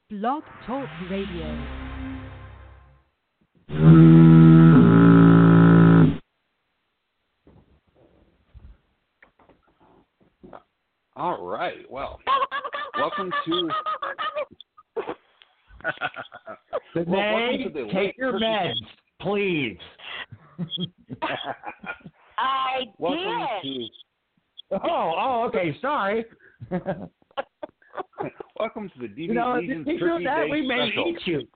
Blog Talk Radio. All right. Well, welcome to. Renee, take your meds, please. I welcome did. To. Okay. Sorry. Welcome to the DVD if you do that, we may special. eat you.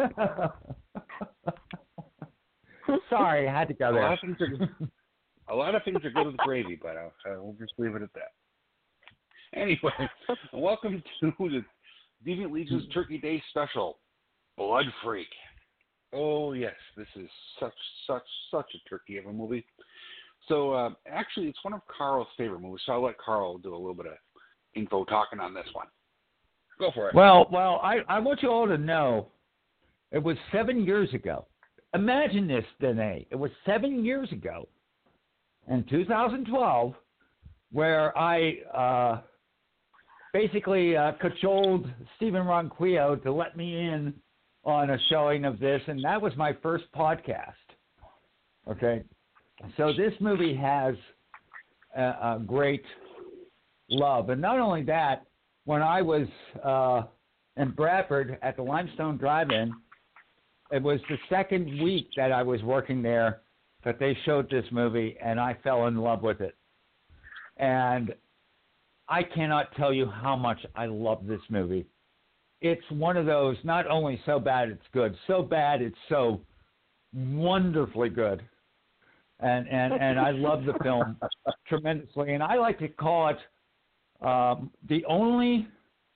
Sorry, I had to go there. A lot of things are good with gravy, but we'll just leave it at that. Anyway, welcome to the Deviant Legion's Turkey Day special, Blood Freak. Oh yes, this is such a turkey of a movie. So actually, it's one of Carl's favorite movies. So I'll let Carl do a little bit of info talking on this one. Go for it. Well, I want you all to know, it was 7 years ago. Imagine this, Danae. It was 7 years ago, in 2012, where I basically cajoled Stephen Ronquillo to let me in on a showing of this, and that was my first podcast. Okay? So this movie has a great love. And not only that, when I was in Bradford at the Limestone Drive-In, it was the second week that I was working there that they showed this movie, and I fell in love with it. And I cannot tell you how much I love this movie. It's one of those, not only so bad it's good, so bad it's so wonderfully good. And I love the film tremendously. And I like to call it the only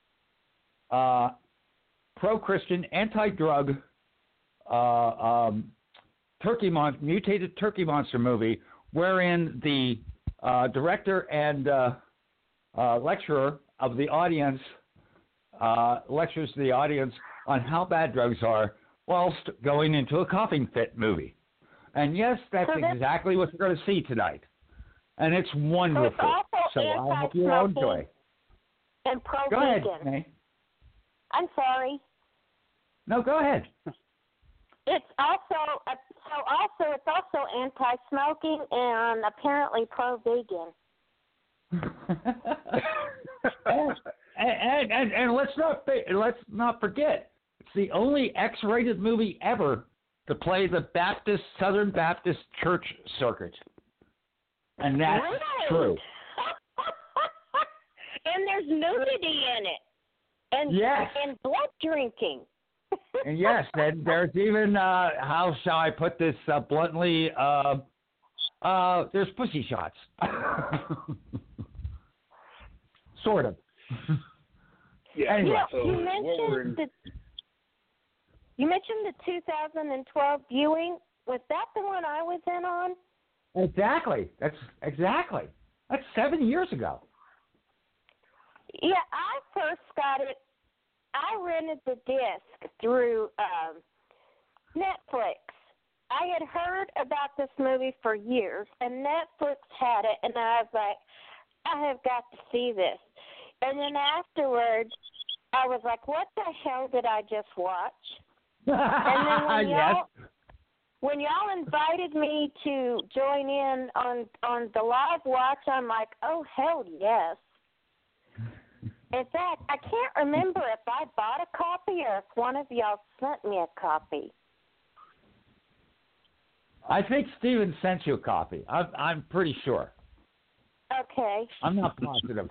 pro-Christian, anti-drug mutated turkey monster movie, wherein the director and lecturer of the audience lectures the audience on how bad drugs are whilst going into a coughing fit movie. And yes, that's exactly what you're going to see tonight. And it's wonderful. So I hope you all enjoy. And pro-vegan. Go ahead, Renee. I'm sorry. No, go ahead. It's also it's also anti-smoking and apparently pro-vegan. and let's not forget, it's the only X-rated movie ever to play the Southern Baptist Church circuit, and that's true. And there's nudity in it, and and blood drinking. And yes, and there's even how shall I put this bluntly? There's pussy shots. Sort of. Yeah. Anyway. You mentioned the 2012 viewing. Was that the one I was in on? Exactly. That's 7 years ago. Yeah, I first got it. I rented the disc through Netflix. I had heard about this movie for years, and Netflix had it, and I was like, I have got to see this. And then afterwards, I was like, what the hell did I just watch? And then when y'all invited me to join in on the live watch, I'm like, oh, hell yes. In fact, I can't remember if I bought a copy or if one of y'all sent me a copy. I think Steven sent you a copy. I'm pretty sure. Okay. I'm not positive.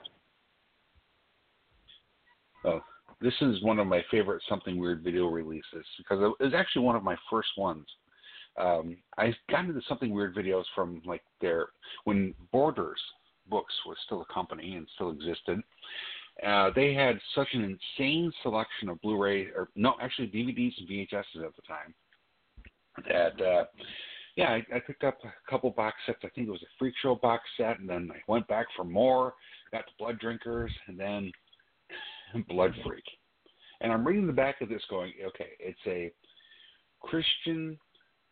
Oh, this is one of my favorite Something Weird video releases because it was actually one of my first ones. I got into the Something Weird videos from when Borders Books was still a company and still existed. They had such an insane selection of Blu-ray, DVDs and VHSs at the time that, I picked up a couple box sets. I think it was a Freak Show box set, and then I went back for more, got to Blood Drinkers, and then Blood Freak. And I'm reading the back of this going, okay, it's a Christian-themed,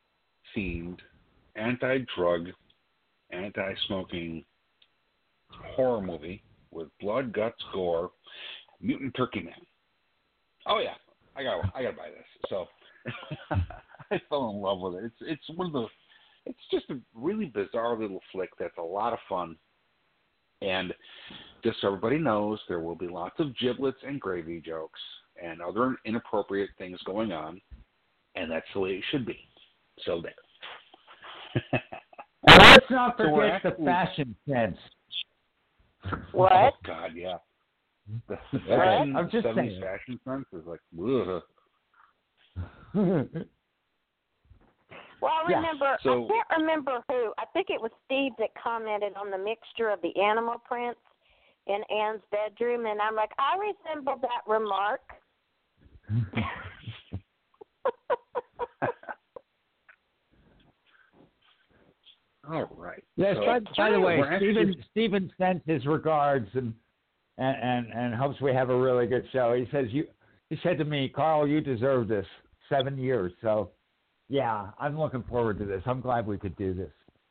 anti-drug, anti-smoking horror movie with blood, guts, gore, mutant turkey man. Oh, yeah. I gotta buy this. So I fell in love with it. It's just a really bizarre little flick that's a lot of fun. And just so everybody knows, there will be lots of giblets and gravy jokes and other inappropriate things going on, and that's the way it should be. So there. And let's not So forget the fashion sense. What? Oh, God, yeah. The fashion, I'm just 70s saying. fashion sense is like, ugh. Well, I Yeah, remember, so- I can't remember who. I think it was Steve that commented on the mixture of the animal prints in Anne's bedroom, and I'm like, I resemble that remark. All right. Yes, So- by the way, We're actually- Stephen sends his regards and hopes we have a really good show. He said to me, Carl, you deserve this. 7 years. So, yeah, I'm looking forward to this. I'm glad we could do this.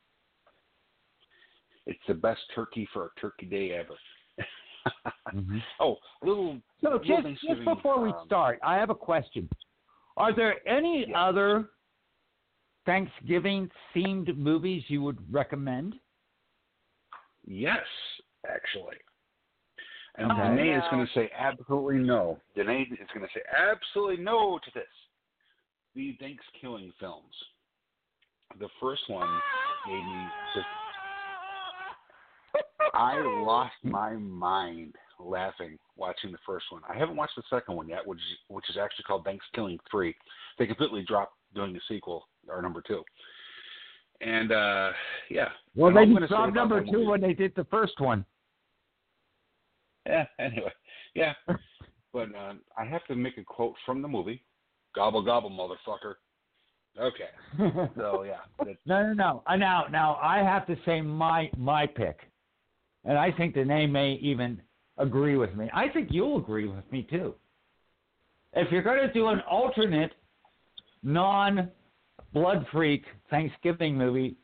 It's the best turkey for a turkey day ever. Mm-hmm. Oh, little. So little just Thanksgiving, before we start, I have a question. Are there any other Thanksgiving-themed movies you would recommend? Yes, actually. And Okay. Danae is No. going to say absolutely no. Danae is going to say absolutely no to this. The Thanksgiving films. The first one made me just. I lost my mind laughing watching the first one. I haven't watched the second one yet, which is actually called Thanksgiving 3. They completely dropped doing the sequel, or number 2. And, yeah. Well, And all I'm they gonna say dropped about number that 2 movie- when they did the first one. Yeah, anyway. Yeah. But I have to make a quote from the movie. Gobble, gobble, motherfucker. Okay. So, yeah. No. Now I have to say my pick, and I think Danae may even agree with me. I think you'll agree with me too. If you're going to do an alternate, non-blood freak Thanksgiving movie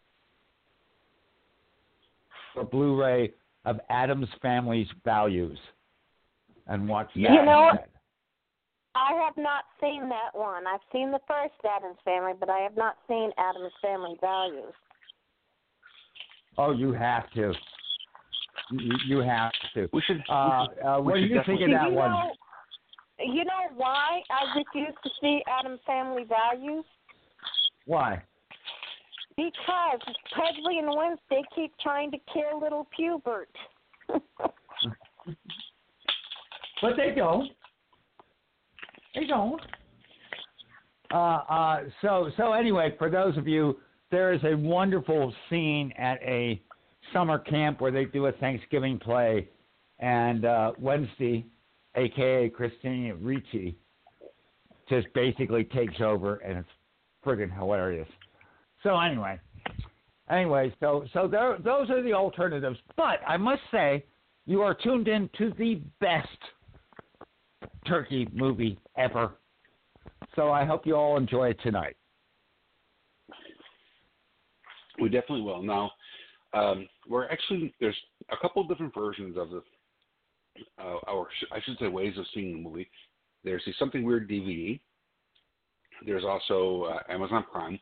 for Blu-ray of Addams Family's Values, and watch that. You know what? instead. I have not seen that one. I've seen the first Addams Family, but I have not seen Addams Family Values. Oh, you have to. You have to. We should. What do should you think of definitely- that one? You know why I refuse to see Addams Family Values? Why? Because Pudley and Wednesday keep trying to kill little Pubert. But they don't. They don't. So anyway, for those of you, there is a wonderful scene at a summer camp where they do a Thanksgiving play, and Wednesday, a.k.a. Christina Ricci, just basically takes over, and it's friggin' hilarious. So anyway, so those are the alternatives. But I must say, you are tuned in to the best turkey movie ever. So I hope you all enjoy it tonight. We definitely will. Now, there's a couple of different versions of the, or I should say ways of seeing the movie. There's the Something Weird DVD. There's also Amazon Prime.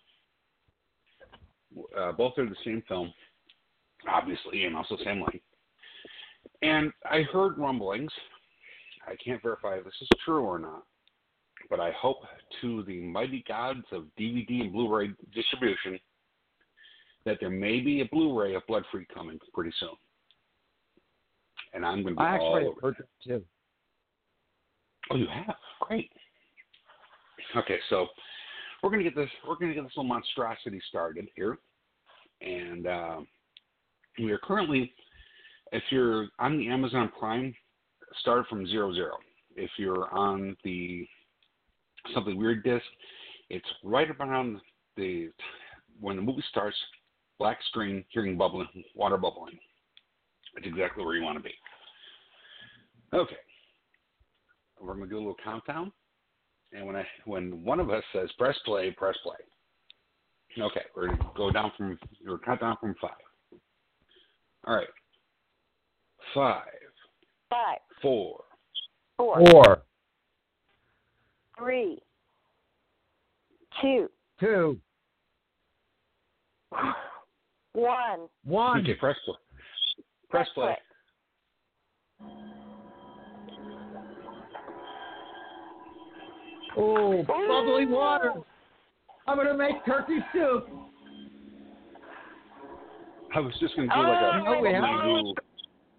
Both are the same film, obviously, and also same length. And I heard rumblings. I can't verify if this is true or not, but I hope to the mighty gods of DVD and Blu-ray distribution that there may be a Blu-ray of Blood Freak coming pretty soon. And I'm going to be I all actually over heard that. it too. Oh, you have? Great. Okay, so we're going to get this little monstrosity started here. And we are currently, if you're on the Amazon Prime, start from 00. If you're on the Something Weird disc, it's right around when the movie starts, black screen, hearing bubbling, water bubbling. That's exactly where you want to be. Okay. We're going to do a little countdown. And when one of us says press play, press play. Okay, we're going to count down from 5. All right. 5, 5, 4, 4, 4, 3, 2, 2, 1. 1. Okay, press play. Press play. Oh, bubbly water. I'm going to make turkey soup. I was just going to do like a we have- bubbly goo.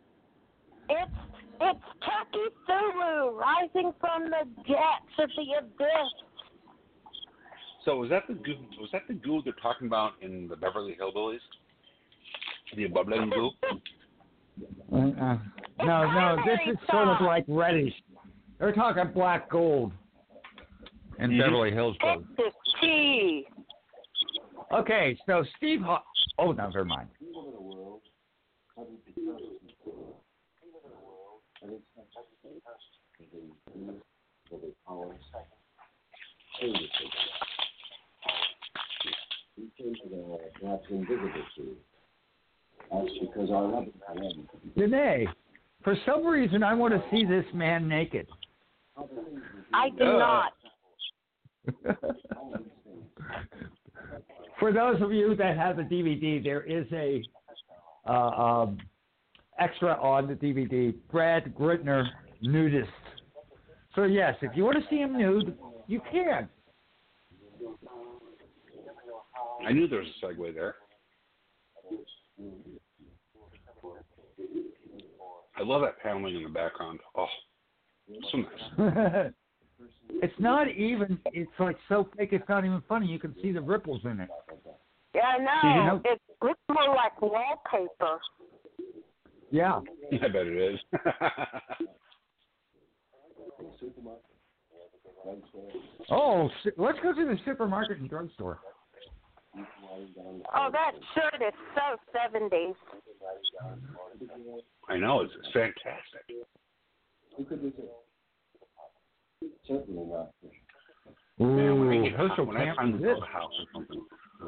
It's Turkey Sulu rising from the depths of the abyss. So was that the goo they're talking about in the Beverly Hillbillies? The bubbling goo? No, this is sort of like reddish. They're talking black gold in Beverly Hills. Texas tea. Okay, so Steve oh, no, never mind. Danae, for some reason I want to see this man naked. I do not. For those of you that have the DVD, there is a extra on the DVD, Brad Grittner, nudist. So yes, if you want to see him nude, you can. I knew there was a segue there. I love that paneling in the background. Oh, so nice. It's not even, it's like so fake it's not even funny. You can see the ripples in it. Yeah, I know. It looks more like wallpaper. Yeah. I bet it is. Oh, let's go to the supermarket and drugstore. Oh, that shirt is so 70s. I know, it's fantastic. Man, when I find the house or something.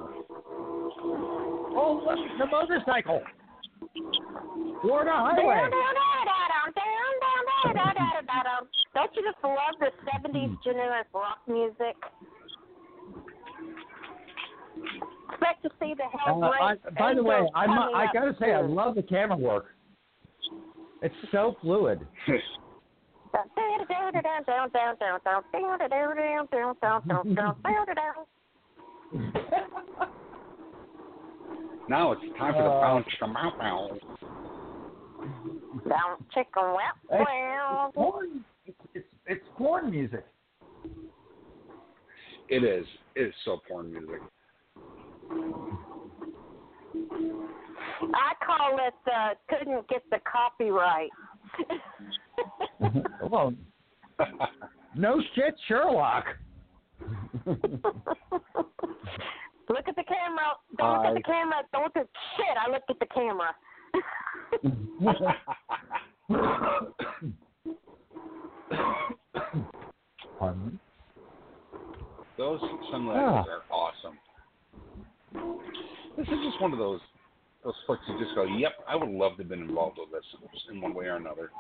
Oh, look, the motorcycle. Florida Highway. Don't you just love the 70s generic rock music? Expect to see the Hellbreak. By the way, I got to say, I love the camera work. It's so fluid. Now it's time for the bounce. Bounce chicken wow. It's porn music. It is. It is so porn music. I call it couldn't get the copyright. Well, no shit, Sherlock. Look at the camera. Don't look at the camera. Don't look at shit. I looked at the camera. Pardon? Those sunglasses are awesome. This is just one of those flicks you just go, yep, I would love to have been involved with this in one way or another.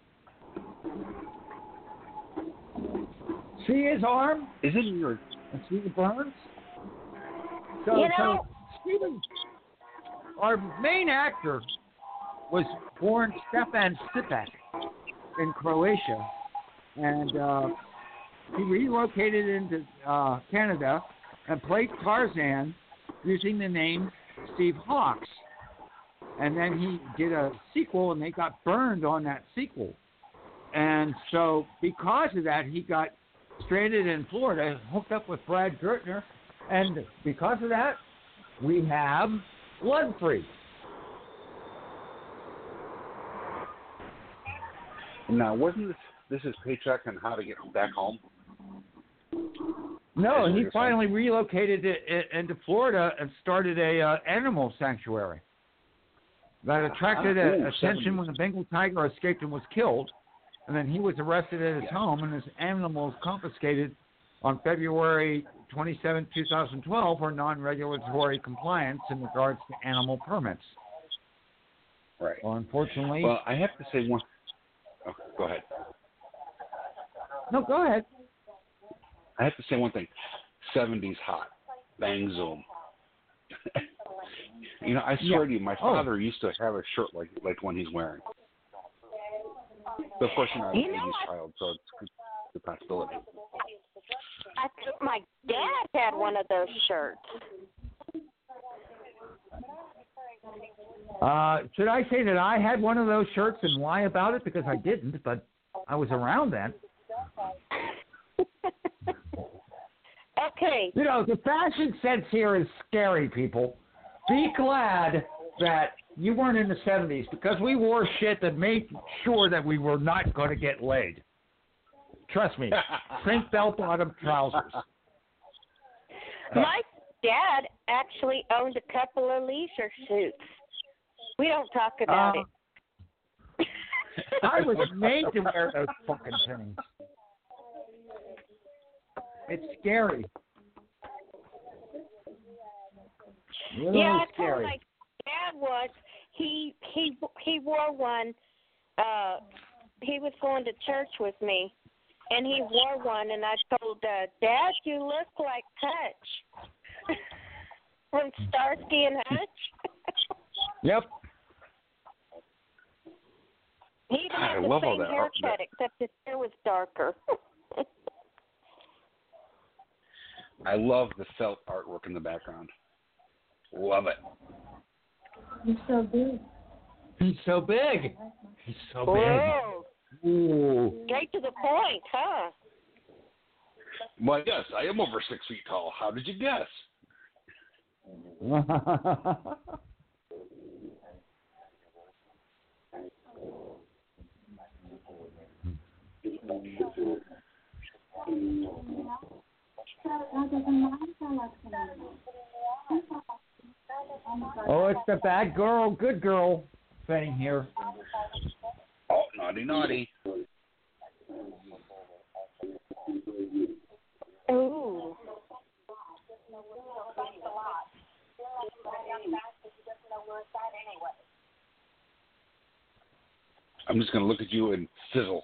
See his arm? Is it in your... See the burns? So Steven, our main actor was born Stefan Stipak in Croatia, and he relocated into Canada and played Tarzan using the name Steve Hawks. And then he did a sequel, and they got burned on that sequel. And so because of that, he got stranded in Florida, hooked up with Brad Grittner, and because of that, we have Blood Freak. Now, wasn't this his paycheck on how to get back home? No, he finally relocated into Florida and started a animal sanctuary that attracted attention when the Bengal tiger escaped and was killed. And then he was arrested at his home, and his animals confiscated on February 27, 2012 for non-regulatory compliance in regards to animal permits. Right. Well, unfortunately... Well, I have to say one... Oh, go ahead. No, go ahead. I have to say one thing. 70s hot. Bang Zoom. You know, I swear to you, my father used to have a shirt like one he's wearing. But of course, you're not an 80s child, so it's a possibility. I think my dad had one of those shirts. Should I say that I had one of those shirts and lie about it? Because I didn't, but I was around then. Okay. You know, the fashion sense here is scary, people. Be glad that you weren't in the 70s because we wore shit that made sure that we were not going to get laid. Trust me. Print bell-bottom trousers. My dad actually owned a couple of leisure suits. We don't talk about it. I was made to wear those fucking things. It's scary. Really yeah, I scary. told my dad was he wore one. He was going to church with me, and he wore one. And I told Dad, "You look like Hutch from Starsky and Hutch." Yep. He even I had the love all same that haircut, except his hair was darker. I love the felt artwork in the background. Love it. He's so big. He's so big. He's so Whoa. big. Ooh. Straight to the point, huh? Well, yes, I am over 6 feet tall. How did you guess? Oh, it's the bad girl, good girl thing here. Oh, naughty, naughty. Ooh. I'm just going to look at you and sizzle.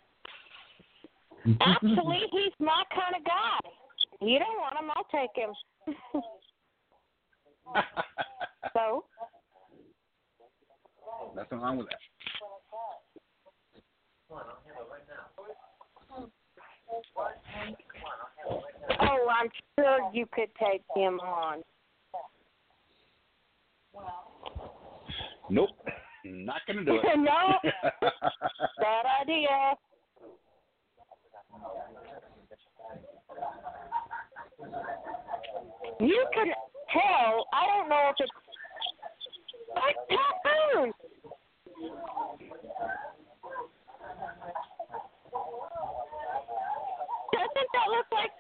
Actually, he's my kind of guy. You don't want him, I'll take him. So? Nothing wrong with that. Oh, I'm sure you could take him on. Nope. Not going to do it. No. Bad idea. You can tell, I don't know if it's like tattoos. Doesn't that look like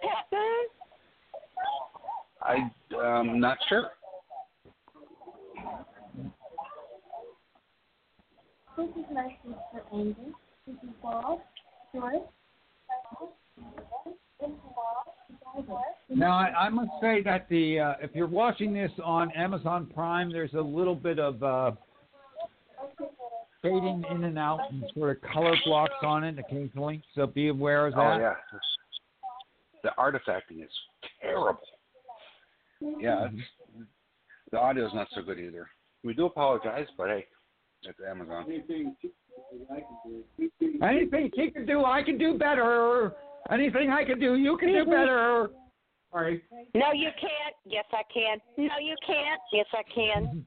tattoos? I'm not sure. This is my sister Andy. This is Bob. George. Now, I must say that if you're watching this on Amazon Prime, there's a little bit of fading in and out and sort of color blocks on it occasionally, so be aware of that. Oh, yeah. The artifacting is terrible. Yeah, the audio is not so good either. We do apologize, but hey, it's Amazon. Anything he can do, I can do better. Anything I can do, you can do better. Sorry. No, you can't. Yes, I can. No, you can't. Yes, I can.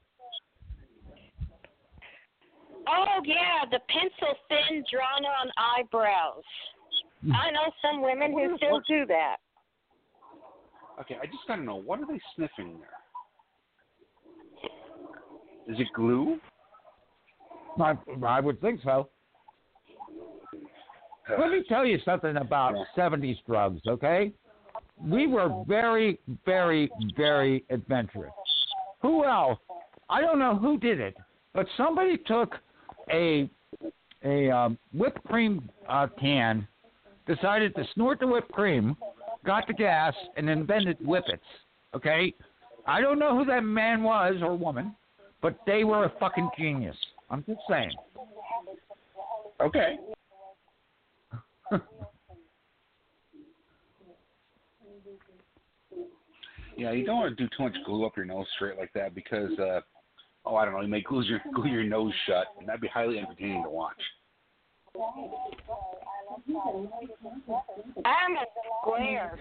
Oh, yeah, the pencil thin drawn on eyebrows. I know some women who still do that. Okay, I just got to know, what are they sniffing there? Is it glue? I would think so. Let me tell you something about 70s drugs, okay? We were very, very, very adventurous. Who else? I don't know who did it, but somebody took a whipped cream can, decided to snort the whipped cream, got the gas, and invented whippets, okay? I don't know who that man was or woman, but they were a fucking genius. I'm just saying. Okay. Yeah, you don't want to do too much glue up your nose straight like that because, I don't know, you may glue your nose shut, and that'd be highly entertaining to watch. I'm a square.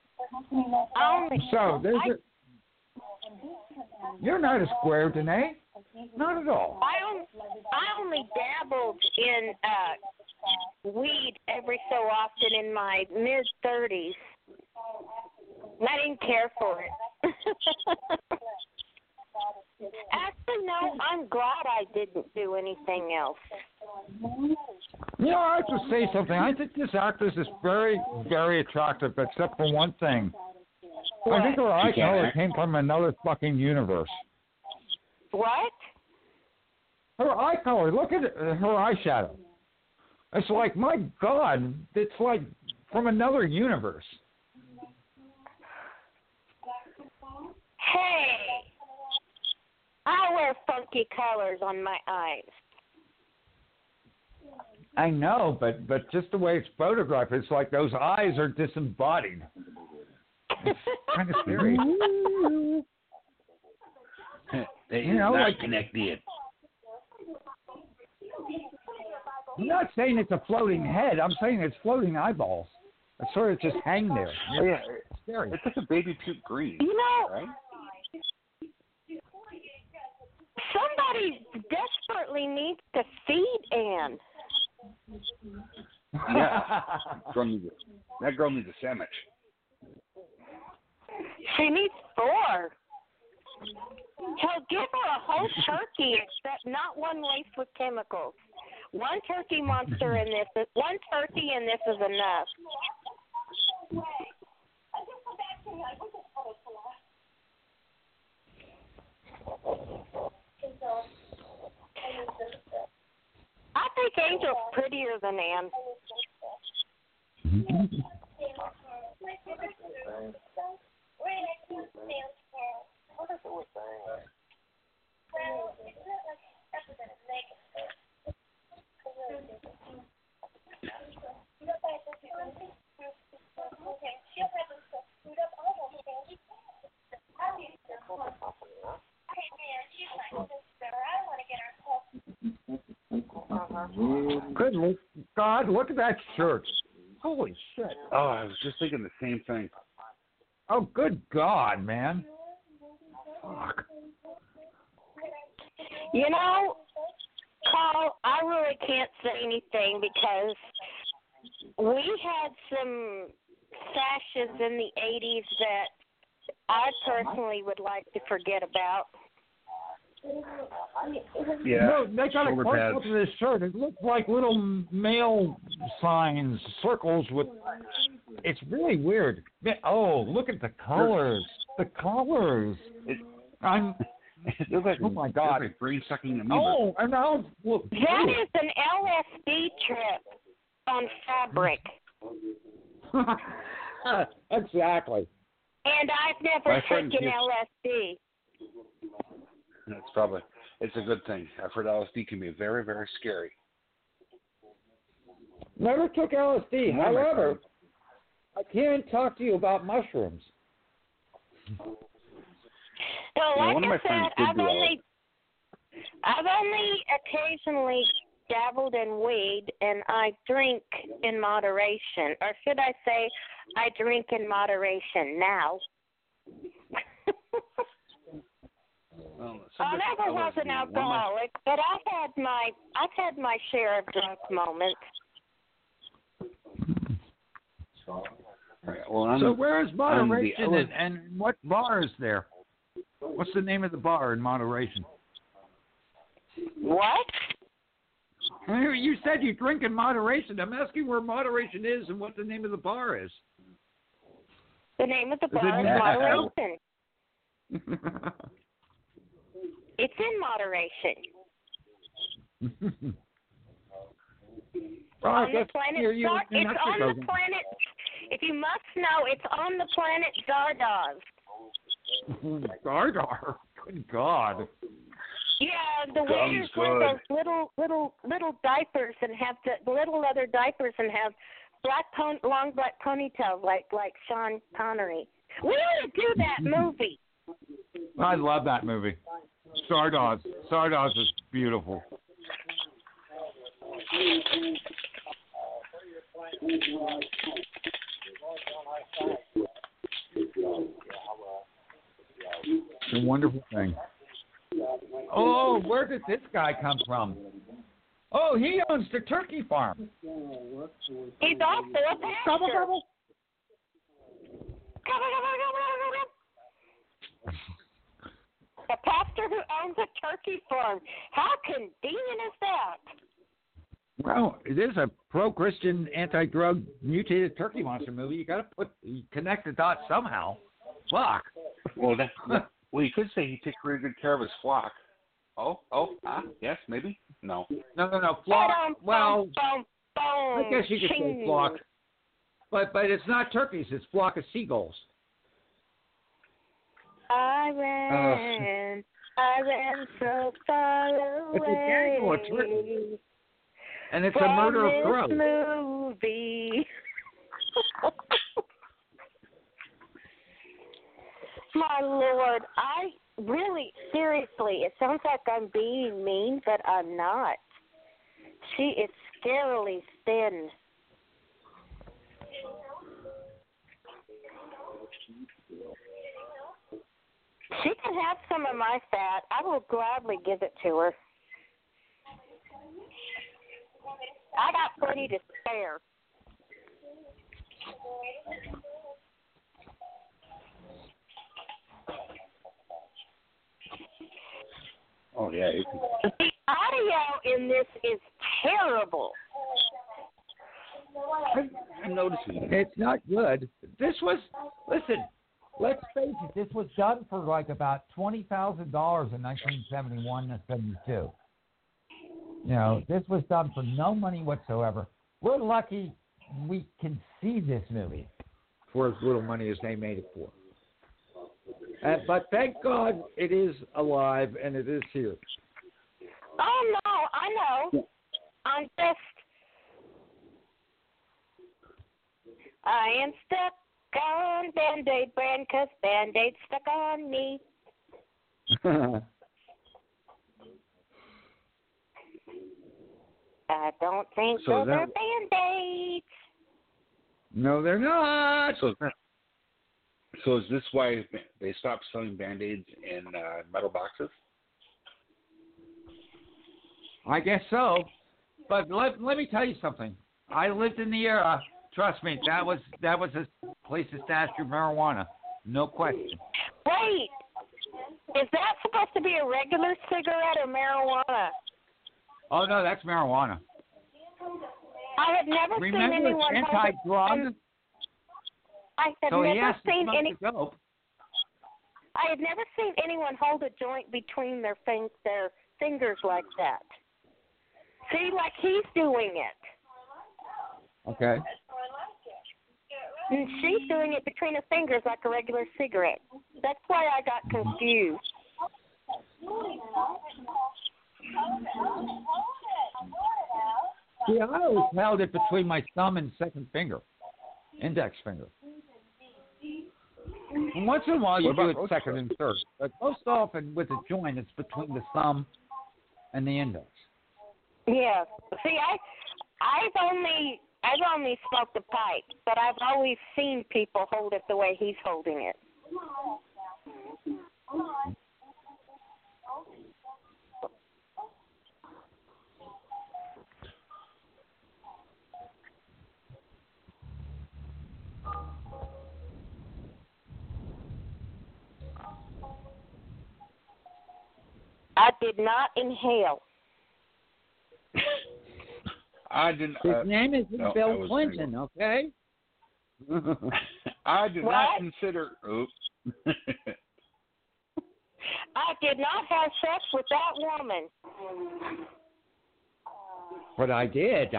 You're not a square, Danae. Not at all. I only dabbled in weed every so often in my mid-30s. I didn't care for it. Actually, no, I'm glad I didn't do anything else. You know, I have to say something. I think this actress is very, very attractive, except for one thing. What? I think her eye color came from another fucking universe. What? Her eye color. Look at her eyeshadow. It's like, my God, it's like from another universe. Hey, I wear funky colors on my eyes. I know, but just the way it's photographed, it's like those eyes are disembodied. It's kind of scary. They not like connected. I'm not saying it's a floating head. I'm saying it's floating eyeballs. It's sort of just hang there. Oh, yeah. It's scary. It's like a baby puke green. You know, right? somebody desperately needs to feed Ann. Yeah. That girl needs a sandwich. She needs 4. He'll give her a whole turkey, except not one laced with chemicals. One turkey monster in this. One turkey and this is enough. I think Angel's prettier than Ann. Good God, look at that shirt. Holy shit. Oh, I was just thinking the same thing. Oh, good God, man. Fuck. You know, Carl, I really can't say anything because we had some sashes in the 80s that I personally would like to forget about. Yeah. No, they got a shoulder close pads. up of this shirt. It looks like little male signs, circles with. It's really weird. Oh, look at the colors. The colors. I'm. It looks like, oh my God. It looks like brain sucking amoeba. Oh, and now look. That is an LSD trip on fabric. Exactly. And I've never My friend taken here- LSD. It's a good thing. I've heard LSD can be very, very scary. Never took LSD. One of my However, friends- I can talk to you about mushrooms. So, like one of my I friends said, did do I've only occasionally dabbled in weed, and I drink in moderation. Or should I say, I drink in moderation now. Well, I never was an alcoholic, but I've had my share of drunk moments. Right, well, So where is moderation the and what bar is there? What's the name of the bar in moderation? What? You said you drink in moderation. I'm asking where moderation is and what the name of the bar is. The name of the it bar is now? Moderation. It's in moderation. Well, On the planet Zard, it's on the planet. If you must know, it's on the planet Zardoz. Zardar. Good God. Yeah, the waiters wear those little diapers and have the little leather diapers and have long black ponytails like Sean Connery. We ought to do that movie. I love that movie. Stardust. Stardust is beautiful. It's a wonderful thing. Oh, where did this guy come from? Oh, he owns the turkey farm. He's also a pastor. A pastor who owns a turkey farm. How convenient is that? Well, it is a pro-Christian, anti-drug, mutated turkey monster movie. You got to connect the dots somehow. Fuck. Well, well, you could say he takes really good care of his flock. Yes, maybe. No. Flock. Well, I guess you could say flock. But it's not turkeys. It's flock of seagulls. I ran so far away. It's a gang of turkeys. And it's a murder of crows. Movie. My Lord, I really, seriously, it sounds like I'm being mean, but I'm not. She is scarily thin. She can have some of my fat. I will gladly give it to her. I got plenty to spare. Oh, yeah. The audio in this is terrible. I'm noticing it. It's not good. Listen, let's face it, this was done for like about $20,000 in 1971 and 72. You know, this was done for no money whatsoever. We're lucky we can see this movie for as little money as they made it for. But thank God it is alive and it is here. Oh, no, I know. I am stuck on Band-Aid brand because Band-Aid stuck on me. I don't think those are Band-Aids. No, they're not. So is this why they stopped selling Band-Aids in metal boxes? I guess so. But let me tell you something. I lived in the era. Trust me, that was a place to stash your marijuana. No question. Wait. Is that supposed to be a regular cigarette or marijuana? Oh, no, that's marijuana. I have never seen anyone anti-drug. I have never seen any. Dope. I have never seen anyone hold a joint between their fingers like that. See, like he's doing it. Okay. And she's doing it between her fingers like a regular cigarette. That's why I got confused. See, I always held it between my thumb and second finger, index finger. And once in a while, you do it second and third. But most often, with a joint, it's between the thumb and the index. Yeah. See, I've only smoked a pipe, but I've always seen people hold it the way he's holding it. I did not inhale. I didn't. His name is Bill Clinton, okay? I did not consider. Oops. I did not have sex with that woman. But I did.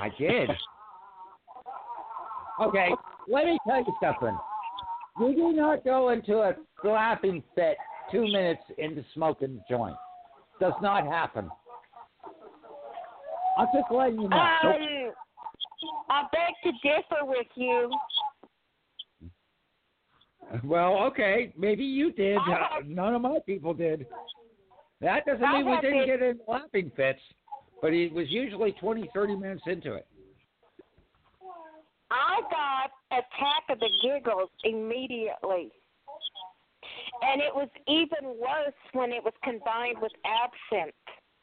Okay, let me tell you something. You do not go into a laughing fit 2 minutes into smoking a joint. Does not happen. I'm just letting you know. I beg to differ with you. Well, okay, maybe you did. None of my people did. That doesn't mean we didn't get in laughing fits, but he was usually 20, 30 minutes into it. I got attack of the giggles immediately. And it was even worse when it was combined with absinthe.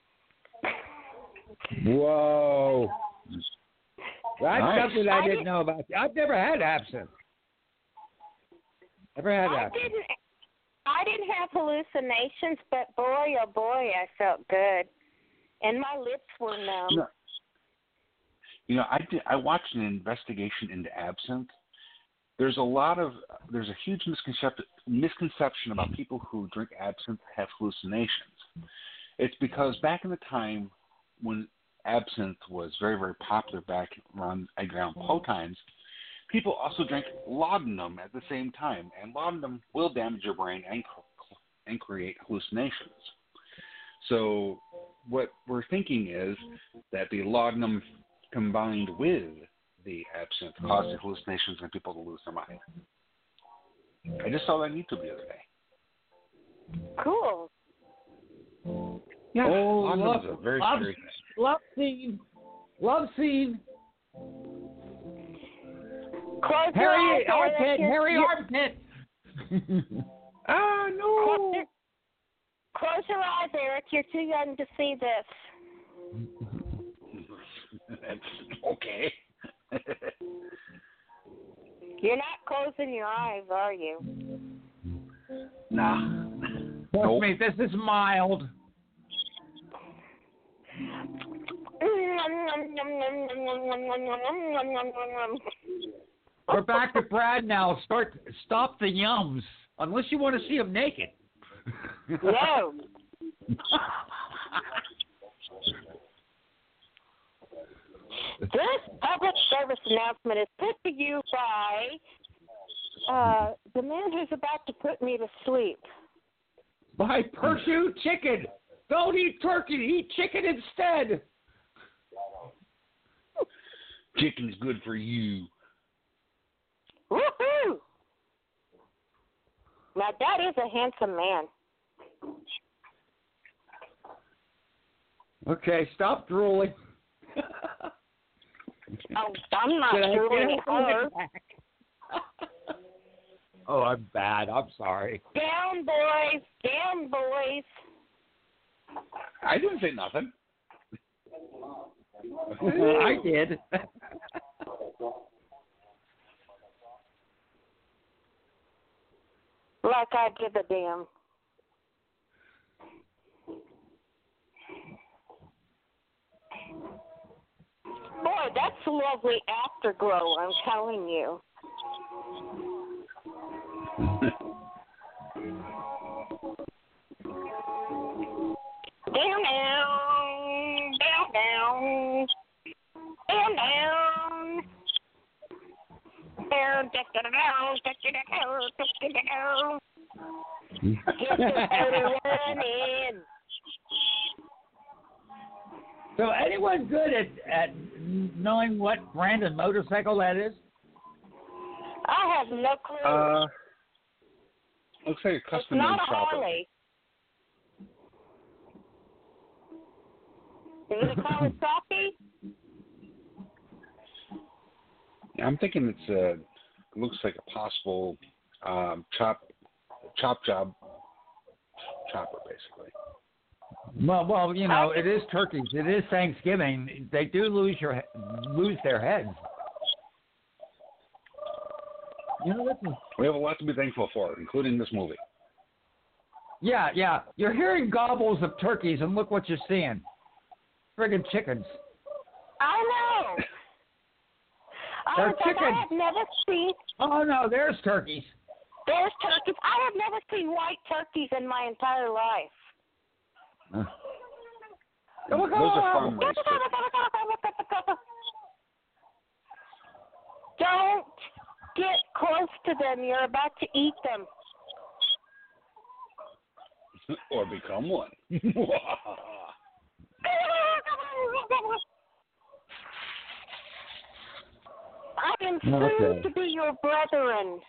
Whoa. That's Nice. something I didn't know about. I've never had absinthe. Never had absinthe. I didn't have hallucinations, but boy, oh boy, I felt good. And my lips were numb. I watched an investigation into absinthe. There's a huge misconception about people who drink absinthe have hallucinations. It's because back in the time when absinthe was very, very popular back around Edgar Allan Poe times, people also drank laudanum at the same time, and laudanum will damage your brain and create hallucinations. So what we're thinking is that the laudanum combined with the absinthe caused the hallucinations and people to lose their mind. I just saw that on YouTube the other day. Cool. Yeah, Oh, laudanum is a very scary thing. Love scene. Love scene. Close your eyes, Armpit. Eric. Harry Armpit. Ah, no. Close your eyes, Eric. You're too young to see this. That's okay. You're not closing your eyes, are you? Nah. Trust me, this is mild. We're back to Brad now. Stop the yums. Unless you want to see him naked. No. This public service announcement is put to you by the man who's about to put me to sleep. By Pursuit Chicken. Don't eat turkey. Eat chicken instead. Chicken's good for you. Woohoo! Now that is a handsome man. Okay, stop drooling. Oh, I'm not drooling at her. Oh, I'm bad. I'm sorry. Down, boys. Down, boys. I didn't say nothing. I did. Like I give a damn. Boy, that's a lovely afterglow, I'm telling you. Down, down, down, down, down, down. Down, down, down, down, down. Get the motor running. So anyone good at knowing what brand of motorcycle that is? I have no clue. Looks like a It's custom not made a chopper. Harley. Is it a Kawasaki? Yeah, I'm thinking it's looks like a possible chop job chopper, basically. Well, you know, it is turkeys. It is Thanksgiving. They do lose their heads. You know, We have a lot to be thankful for, including this movie. yeah. You're hearing gobbles of turkeys, and look what you're seeing. Friggin' chickens. I know. They're I chickens. have never seen. Oh no, there's turkeys. There's turkeys. I have never seen white turkeys in my entire life. Those are farm raised turkeys. Don't get close to them. You're about to eat them. Or become one. I am soon Okay. to be your brethren.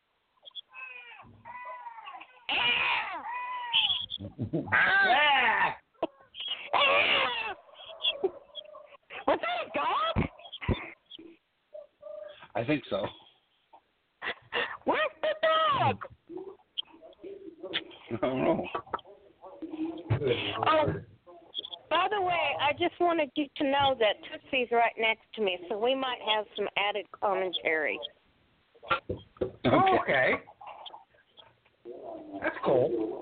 Ah! Was that a dog? I think so. Where's the dog? I don't know. Oh, by the way, I just wanted you to know that Tootsie's right next to me, so we might have some added commentary. Okay. That's cool.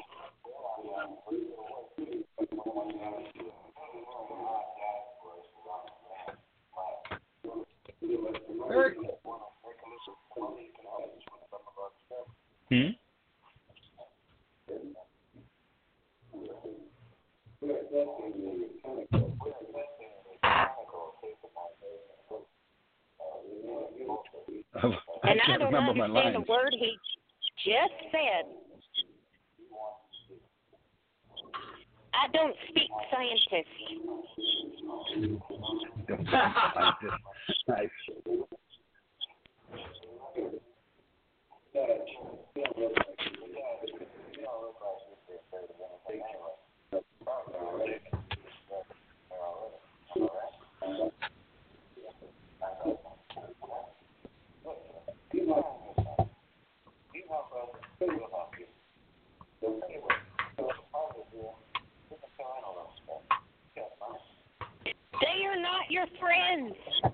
Very cool. Hmm? And I can't don't remember my understand lines. a word he just said. I don't speak scientist. Nice. They are not your friends.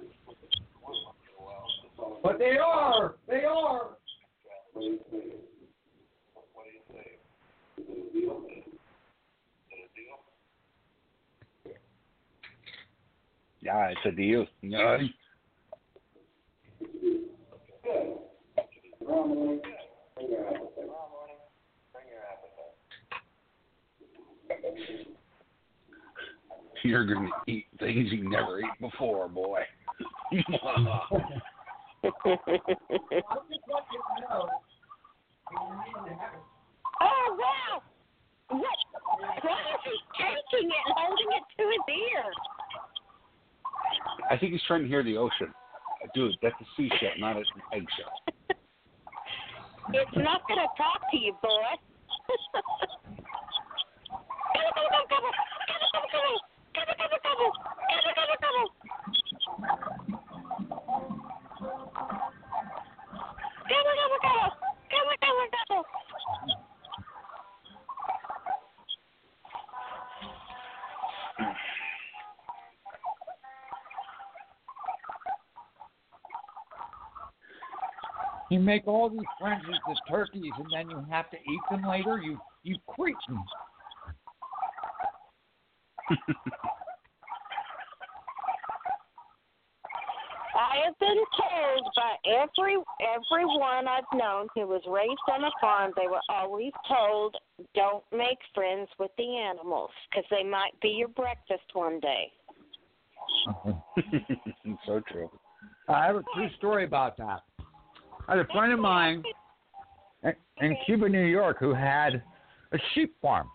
But they are. They are. Yeah, it's a deal. Yeah. You're going to eat things you never ate before, boy. Oh, wow. What? Why is he taking it and holding it to his ear? I think he's trying to hear the ocean. Dude, that's a seashell, not an eggshell. It's not going to talk to you, boy. You make all these friends with the turkeys, and then you have to eat them later. You cretin. I have been told by everyone I've known who was raised on a farm, they were always told, don't make friends with the animals because they might be your breakfast one day. So true. I have a true story about that. I had a friend of mine in Cuba, New York, who had a sheep farm.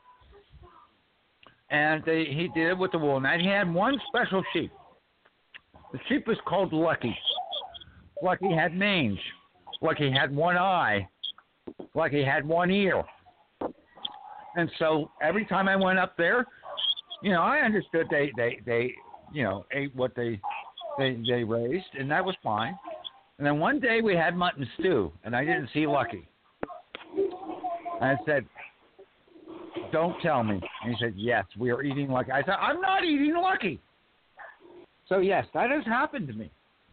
And he did it with the wool. And he had one special sheep. The sheep was called Lucky. Lucky had mange. Lucky had one eye. Lucky had one ear. And so every time I went up there, I understood they ate what they raised, and that was fine. And then one day we had mutton stew, and I didn't see Lucky. And I said, don't tell me. And he said, yes, we are eating Lucky. I said, I'm not eating Lucky. So, yes, that has happened to me.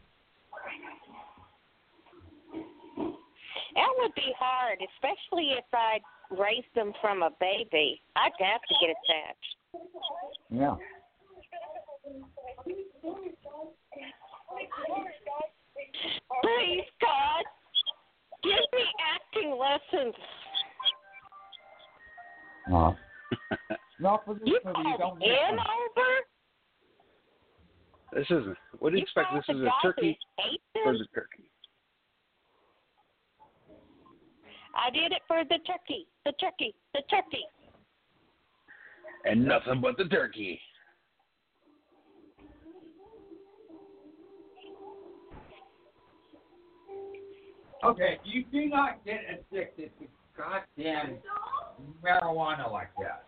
That would be hard, especially if I raised them from a baby. I'd have to get attached. Yeah. Please, God, give me acting lessons. Not for this You movie. You called don't make in fun. over? This isn't. What do you expect? called This the is a dog turkey who ate for them? the turkey. I did it for the turkey. The turkey. The turkey. And nothing but the turkey. Okay, you do not get addicted to goddamn marijuana like that.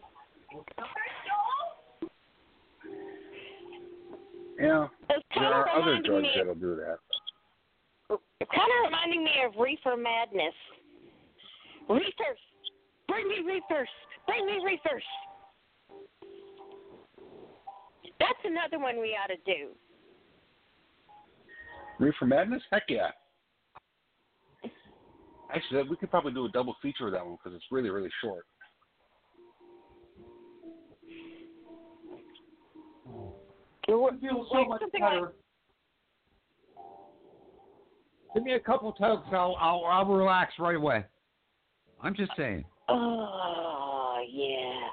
Yeah, It's there kind of are other reminding drugs me. that'll do that. It's kind of reminding me of reefer madness. Reefers, bring me reefers, bring me reefers. That's another one we ought to do. Reefer Madness? Heck yeah. Actually, we could probably do a double feature of that one because it's really, really short. It feels so much better. Give me a couple tokes, I'll relax right away. I'm just saying. Oh, yeah.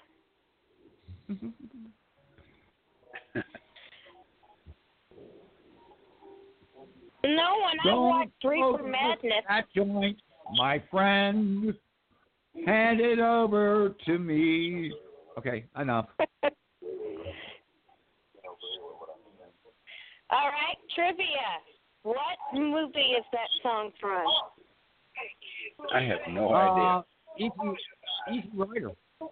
No, when I watched Reefer Madness. That joint, my friend. Hand it over to me. Okay, enough. All right, trivia. What movie is that song from? I have no idea. Easy Rider.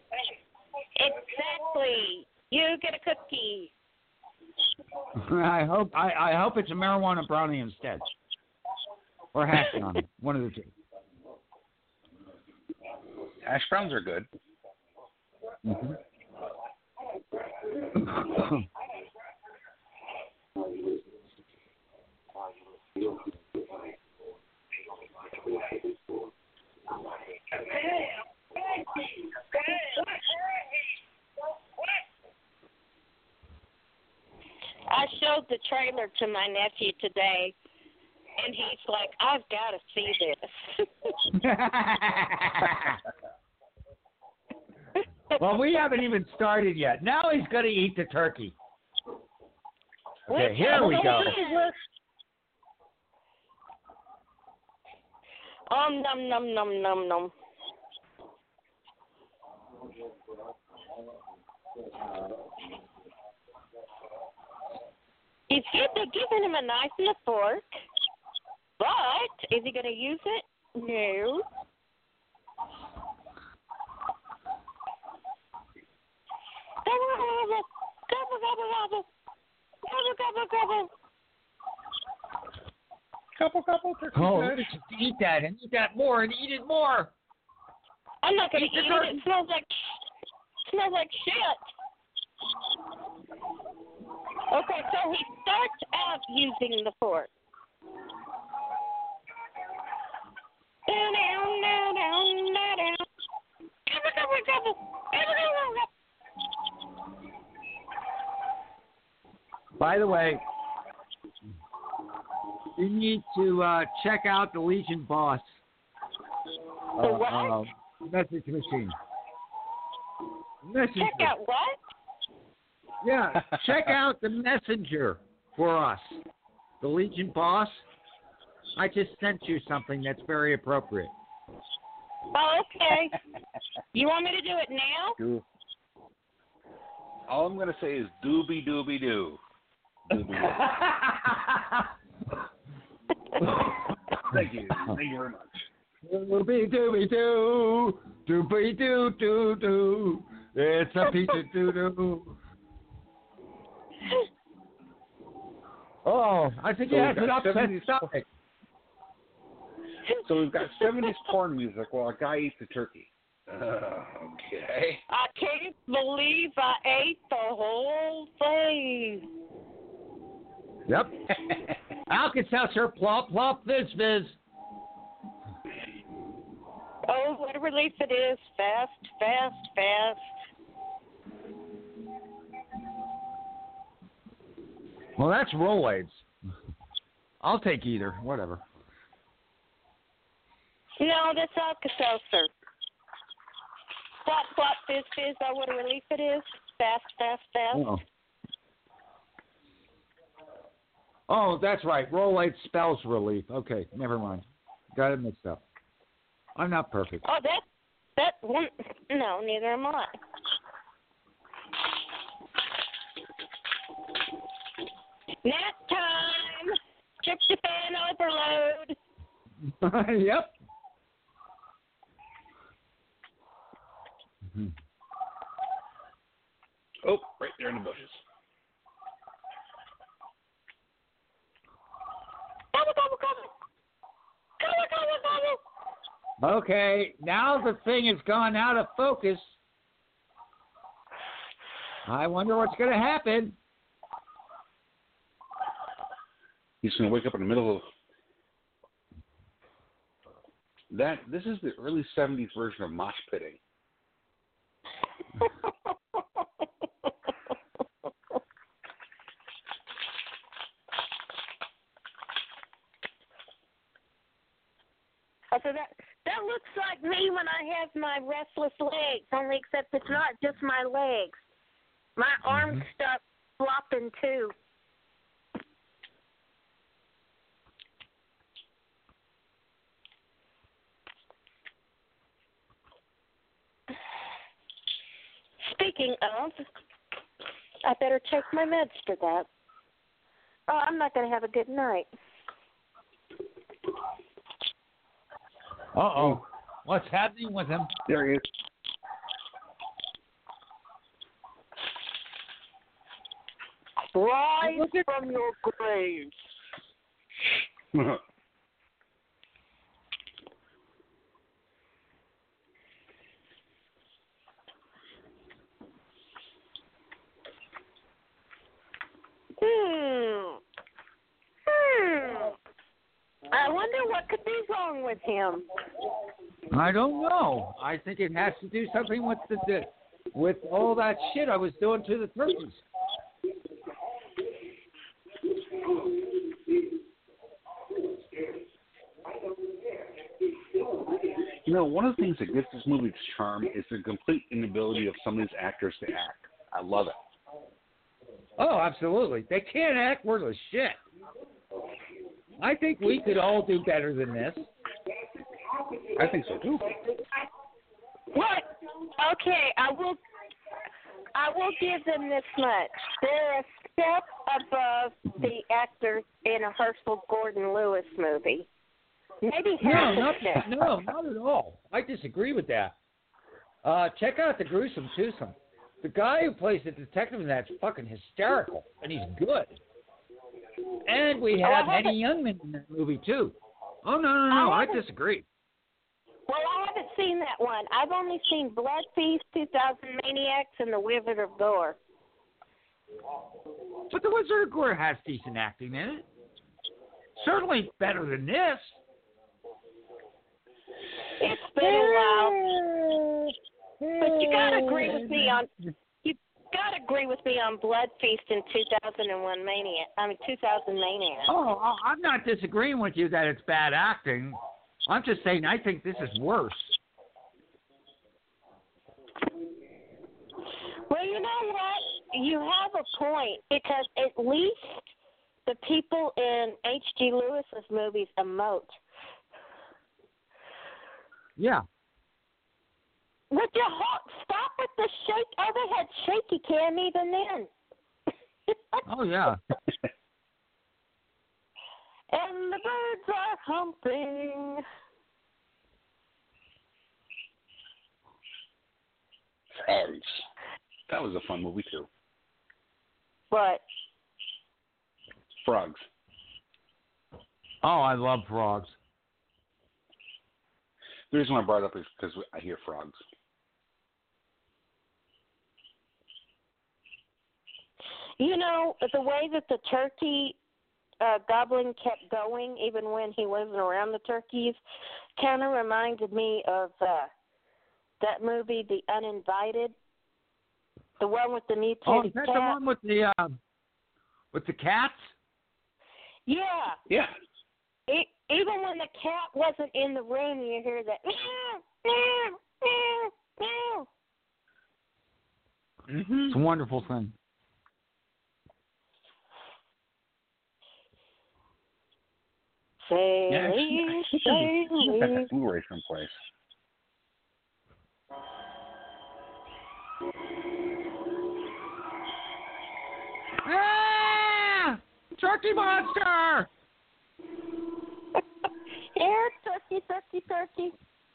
Exactly. You get a cookie. I hope it's a marijuana brownie instead, or hash brownie, one of the two. Hash browns are good. Mm-hmm. I showed the trailer to my nephew today, and he's like, I've got to see this. Well, we haven't even started yet. Now he's going to eat the turkey. Okay, here we go. Num, num, num, num, num. He's giving him a knife and a fork, but is he going to use it? No. Gobble, gobble, gobble, gobble, gobble, gobble, gobble. Couple turkey Oh, legs. let's just eat that and eat that more and eat it more. I'm not going to eat it. turkey. It smells like shit. Okay, so he starts out using the fork. Down, down, down, down, down. Gobble, gobble, gobble. Gobble, gobble, gobble. By the way, you need to check out the Legion Boss The what? message machine. Messenger. Check out what? Yeah, check out the messenger for us. The Legion Boss. I just sent you something that's very appropriate. Oh, okay. You want me to do it now? Do. All I'm going to say is doobie doobie doo. Thank you. Thank you very much. Doobie doobie doo. Doobie doo doo doo. It's a pizza doo doo. Oh, I think he has an upset stomach. So we've got 70s porn music while a guy eats a turkey. Okay. I can't believe I ate the whole thing. Yep. Alka-Seltzer, plop, plop, fizz, fizz. Oh, what a relief it is. Fast, fast, fast. Well, that's Rolaids. I'll take either. Whatever. No, that's Alka-Seltzer. Plop, plop, fizz, fizz. Oh, what a relief it is. Fast, fast, fast. Oh, that's right. Rolaids spells relief. Okay, never mind. Got it mixed up. I'm not perfect. Oh, that one. No, neither am I. Nap time. Tryptophan overload. Yep. Mm-hmm. Oh, right there in the bushes. Okay, now the thing has gone out of focus. I wonder what's going to happen. He's going to wake up in the middle of that. This is the early 70s version of mosh pitting. So that looks like me when I have my restless legs, only except it's not just my legs. My arms start flopping too. Speaking of, I better take my meds for that. Oh, I'm not going to have a good night. Uh-oh. What's happening with him? There he is. Rise from your graves. I wonder what could be wrong with him. I don't know. I think it has to do something with with all that shit I was doing to the turkeys. You know, one of the things that gives this movie its charm is the complete inability of some of these actors to act. I love it. Oh, absolutely. They can't act worth a shit. I think we could all do better than this. I think so too. What? Okay, I will give them this much. They're a step above the actors in a Herschel Gordon Lewis movie. Maybe half a step. No, not at all. I disagree with that. Check out The Gruesome Twosome. The guy who plays the detective in that's fucking hysterical, and he's good. And we have Eddie Youngman in that movie, too. Oh, no, I disagree. Well, I haven't seen that one. I've only seen Blood Feast, 2000 Maniacs, and The Wizard of Gore. But The Wizard of Gore has decent acting in it. Certainly better than this. It's been a while. But you gotta agree with me on Blood Feast in 2000 Maniacs. Oh, I'm not disagreeing with you that it's bad acting. I'm just saying I think this is worse. Well, you know what? You have a point, because at least the people in H.G. Lewis's movies emote. Yeah. Would you stop with the shake? Oh, they had shaky cam even then. Oh, yeah. And the birds are humping. Frogs. That was a fun movie, too. What? Frogs. Oh, I love frogs. The reason why I brought it up is because I hear frogs. You know, the way that the turkey gobbling kept going, even when he wasn't around the turkeys, kind of reminded me of that movie, The Uninvited, the one with the mutated cat. The one with the cats? Yeah. Yeah. Even when the cat wasn't in the room, you hear that meow, meow, meow, meow. Mm-hmm. It's a wonderful thing. Yeah, I should have that Blu-ray someplace. Ah! Turkey monster! It's a Turkey.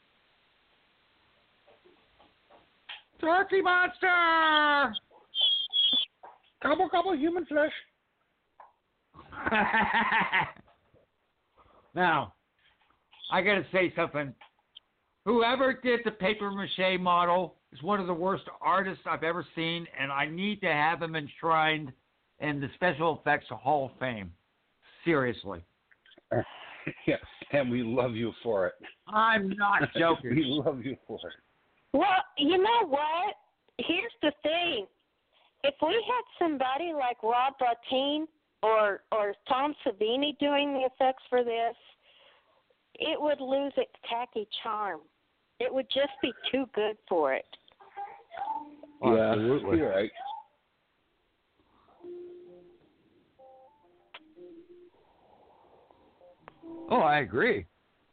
Turkey monster! Gobble, gobble, human flesh. Now, I got to say something. Whoever did the paper mache model is one of the worst artists I've ever seen, and I need to have him enshrined in the Special Effects Hall of Fame. Seriously. Yeah, and we love you for it. I'm not joking. We love you for it. Well, you know what? Here's the thing. If we had somebody like Rob Bottin or Tom Savini doing the effects for this, it would lose its tacky charm. It would just be too good for it. Yeah, Absolutely. you're right. Oh, I agree.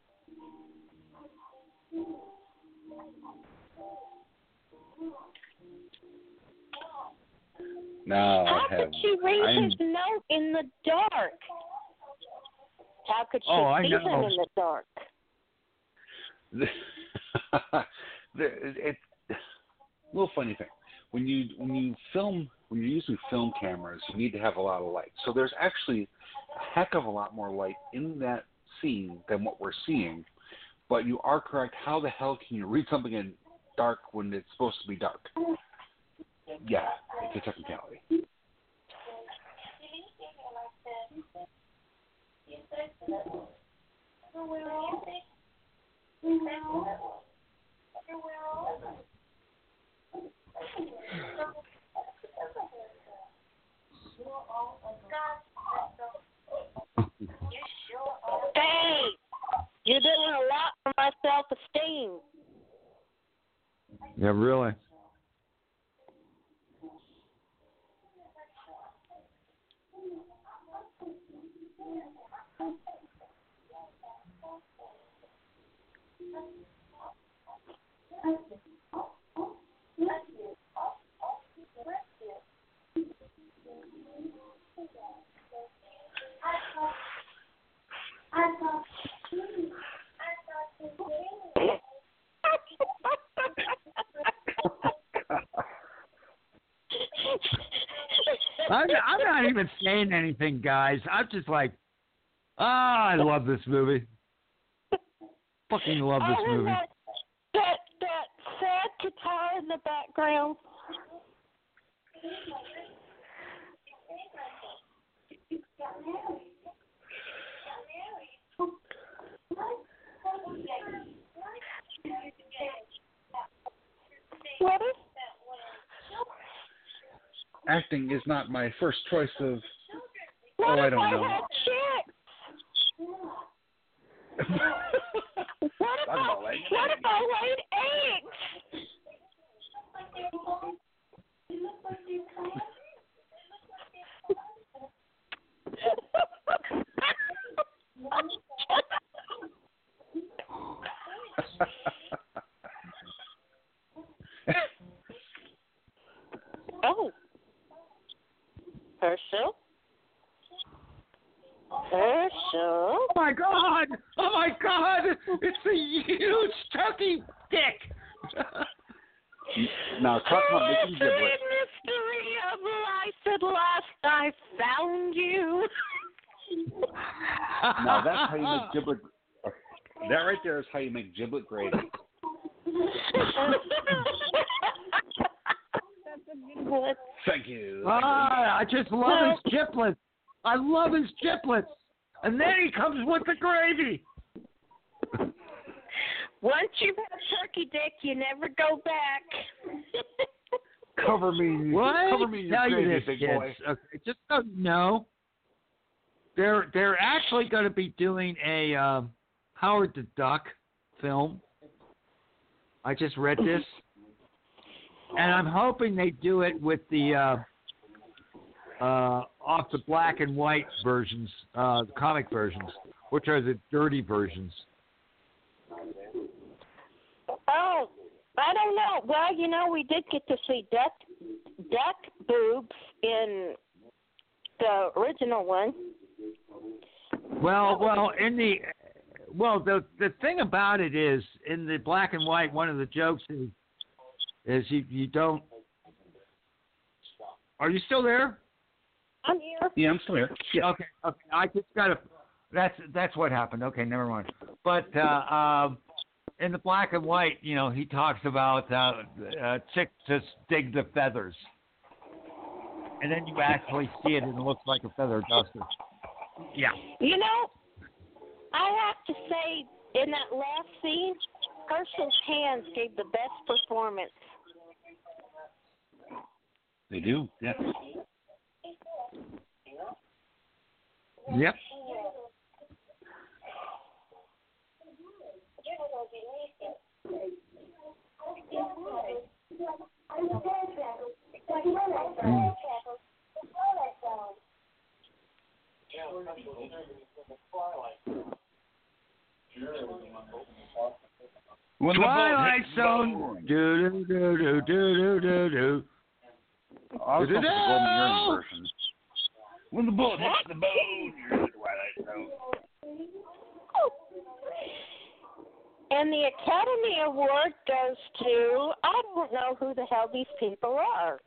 Now How I have. could she read his note in the dark? How could she I see know. him in the dark? It's a little funny thing. When you film, when you're using film cameras, you need to have a lot of light. So there's actually a heck of a lot more light in that scene than what we're seeing. But you are correct. How the hell can you read something in dark when it's supposed to be dark? Yeah, it's a technicality. Hey, you're doing a lot for my self-esteem. Yeah, really. I'm not even saying anything, guys. I'm just like, I love this movie. Fucking love this Oh, and movie. that sad guitar in the background. What is Acting is not my first choice of. What I if don't I know. had chicks? What if I laid eggs? Oh. Herschel? Oh my god! Oh my god! It's a huge turkey dick! Now, talk about making giblets. Mystery of life, at last I found you. Now, that's how you make giblet. That right there is how you make giblet gravy. That's a good one. Thank you. I just love his giblets. I love his giblets. And then he comes with the gravy. Once you've had turkey dick, you never go back. Cover me. What? Cover me in your Tell you gravy, this, big kids. boy. Okay, just so you know, they're actually going to be doing a Howard the Duck film. I just read this, and I'm hoping they do it with the off the black and white versions, the comic versions, which are the dirty versions. Oh, I don't know. Well, you know, we did get to see duck boobs in the original one. Well, in the Well, the thing about it is, in the black and white, one of the jokes is you don't. Are you still there? I'm here. Yeah, I'm still here. Yeah. Okay. I just gotta. That's what happened. Okay, never mind. But in the black and white, he talks about chicks just dig the feathers, and then you actually see it, and it looks like a feather duster. Yeah. I have to say, in that last scene, Herschel's hands gave the best performance. They do. Yeah. Yep. When Twilight Zone. Do do do do do do do. I was going for the Golden Earring version. When the bullet hits the bone, you're in the Twilight Zone. And the Academy Award goes to, I don't know who the hell these people are.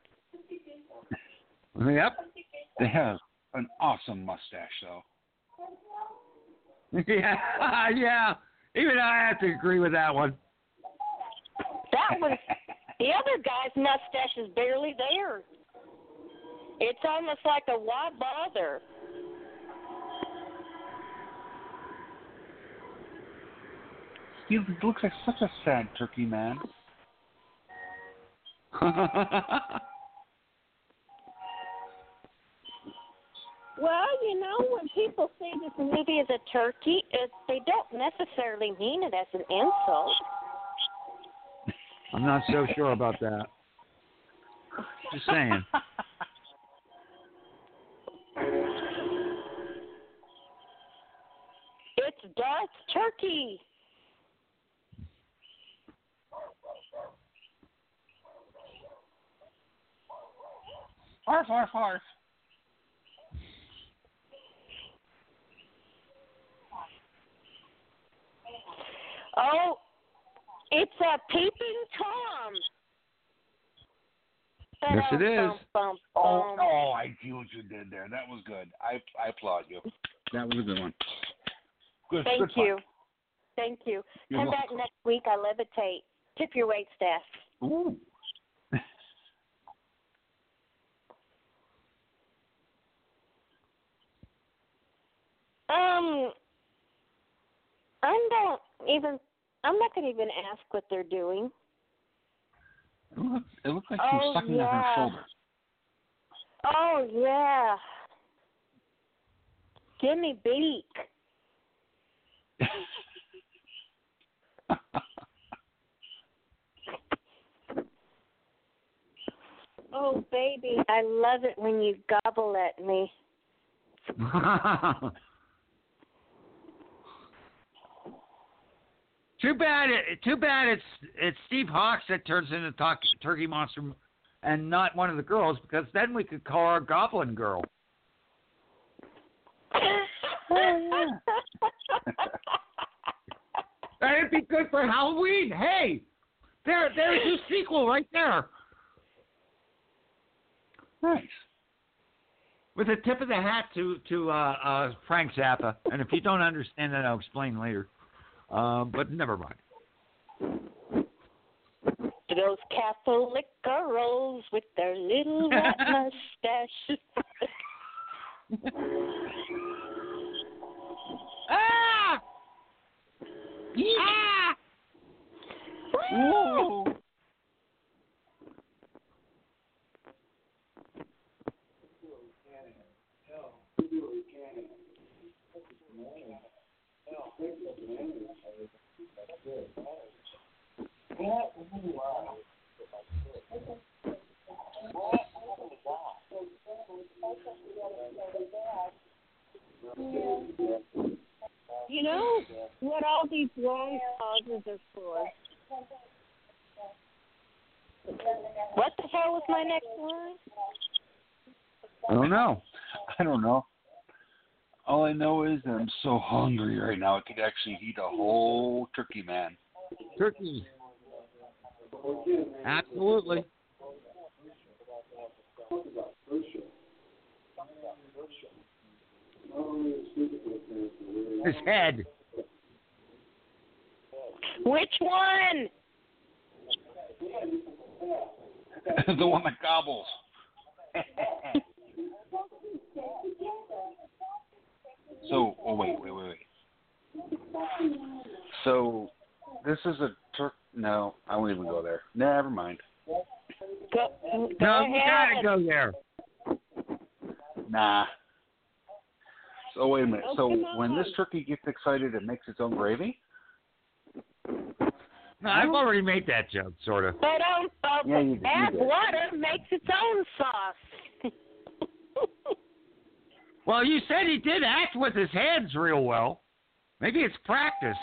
Yep. They have an awesome mustache, though. Yeah. Even I have to agree with that one. That was, the other guy's mustache is barely there. It's almost like a why bother. He looks like such a sad turkey man. Well, when people say this movie is a turkey, they don't necessarily mean it as an insult. I'm not so sure about that. Just saying. It's Darth Turkey. Arf, arf, arf. Oh, it's a peeping Tom. Yes, it is. Oh, I see what you did there. That was good. I applaud you. That was a good one. Good. Thank good you. fun. Thank you. You're Come back welcome. next week. I levitate. Tip your wait staff. Ooh. I'm not going to even ask what they're doing. It looks like she's sucking on her shoulder. Oh, yeah. Give me beak. Oh, baby, I love it when you gobble at me. Too bad it's Steve Hawks that turns into Turkey Monster and not one of the girls, because then we could call her Goblin Girl. That'd be good for Halloween. Hey, there's your sequel right there. Nice. With a tip of the hat to Frank Zappa, and if you don't understand that, I'll explain later. But never mind. Those Catholic girls with their little white mustaches. Ah! Ah! Whoa. You know what all these long pauses are for? What the hell was my next line? I don't know. I don't know. All I know is that I'm so hungry right now. I could actually eat a whole turkey, man. Turkey. Absolutely. His head. Which one? The one that gobbles. So, wait. So, this is a No, I won't even go there. Never mind. Go No, you gotta ahead. go there. Nah. So wait a minute. Oh, So come on. when this turkey gets excited, it makes its own gravy? No, I've already made that joke, sort of. But Yeah, you did. add water makes its own sauce. Well, you said he did act with his hands real well. Maybe it's practice.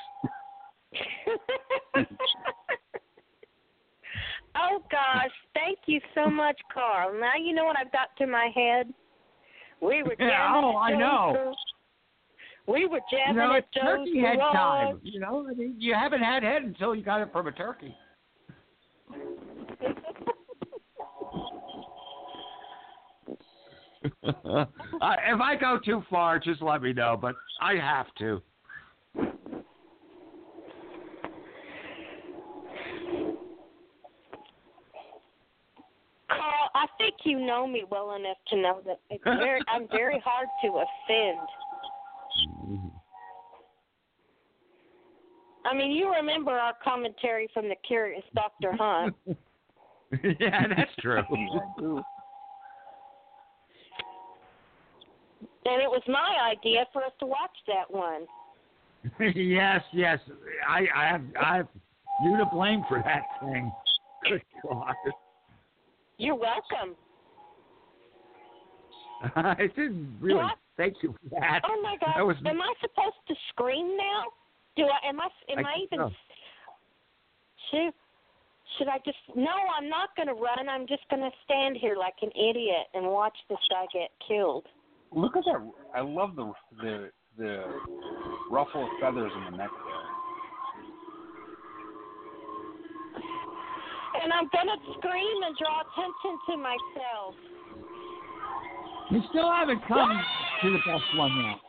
Oh gosh, thank you so much, Carl. Now you know what I've got to my head. We were jamming I at know. Joe's. We were jamming It's at Joe's turkey head time. Garage. I mean, you haven't had head until you got it from a turkey. If I go too far, just let me know, but I have to. Carl, I think you know me well enough to know that I'm very hard to offend. I mean, you remember our commentary from the Curious Dr. Hunt. Yeah, that's true. And it was my idea for us to watch that one. yes. I have you to blame for that thing. Good God. You're welcome. I didn't really thank you for that. Oh my God! Am I supposed to scream now? Am I even? So. Should I just? No, I'm not going to run. I'm just going to stand here like an idiot and watch this guy get killed. Look at that! I love the ruffle of feathers in the neck there. And I'm going to scream and draw attention to myself. You still haven't come to the best one yet.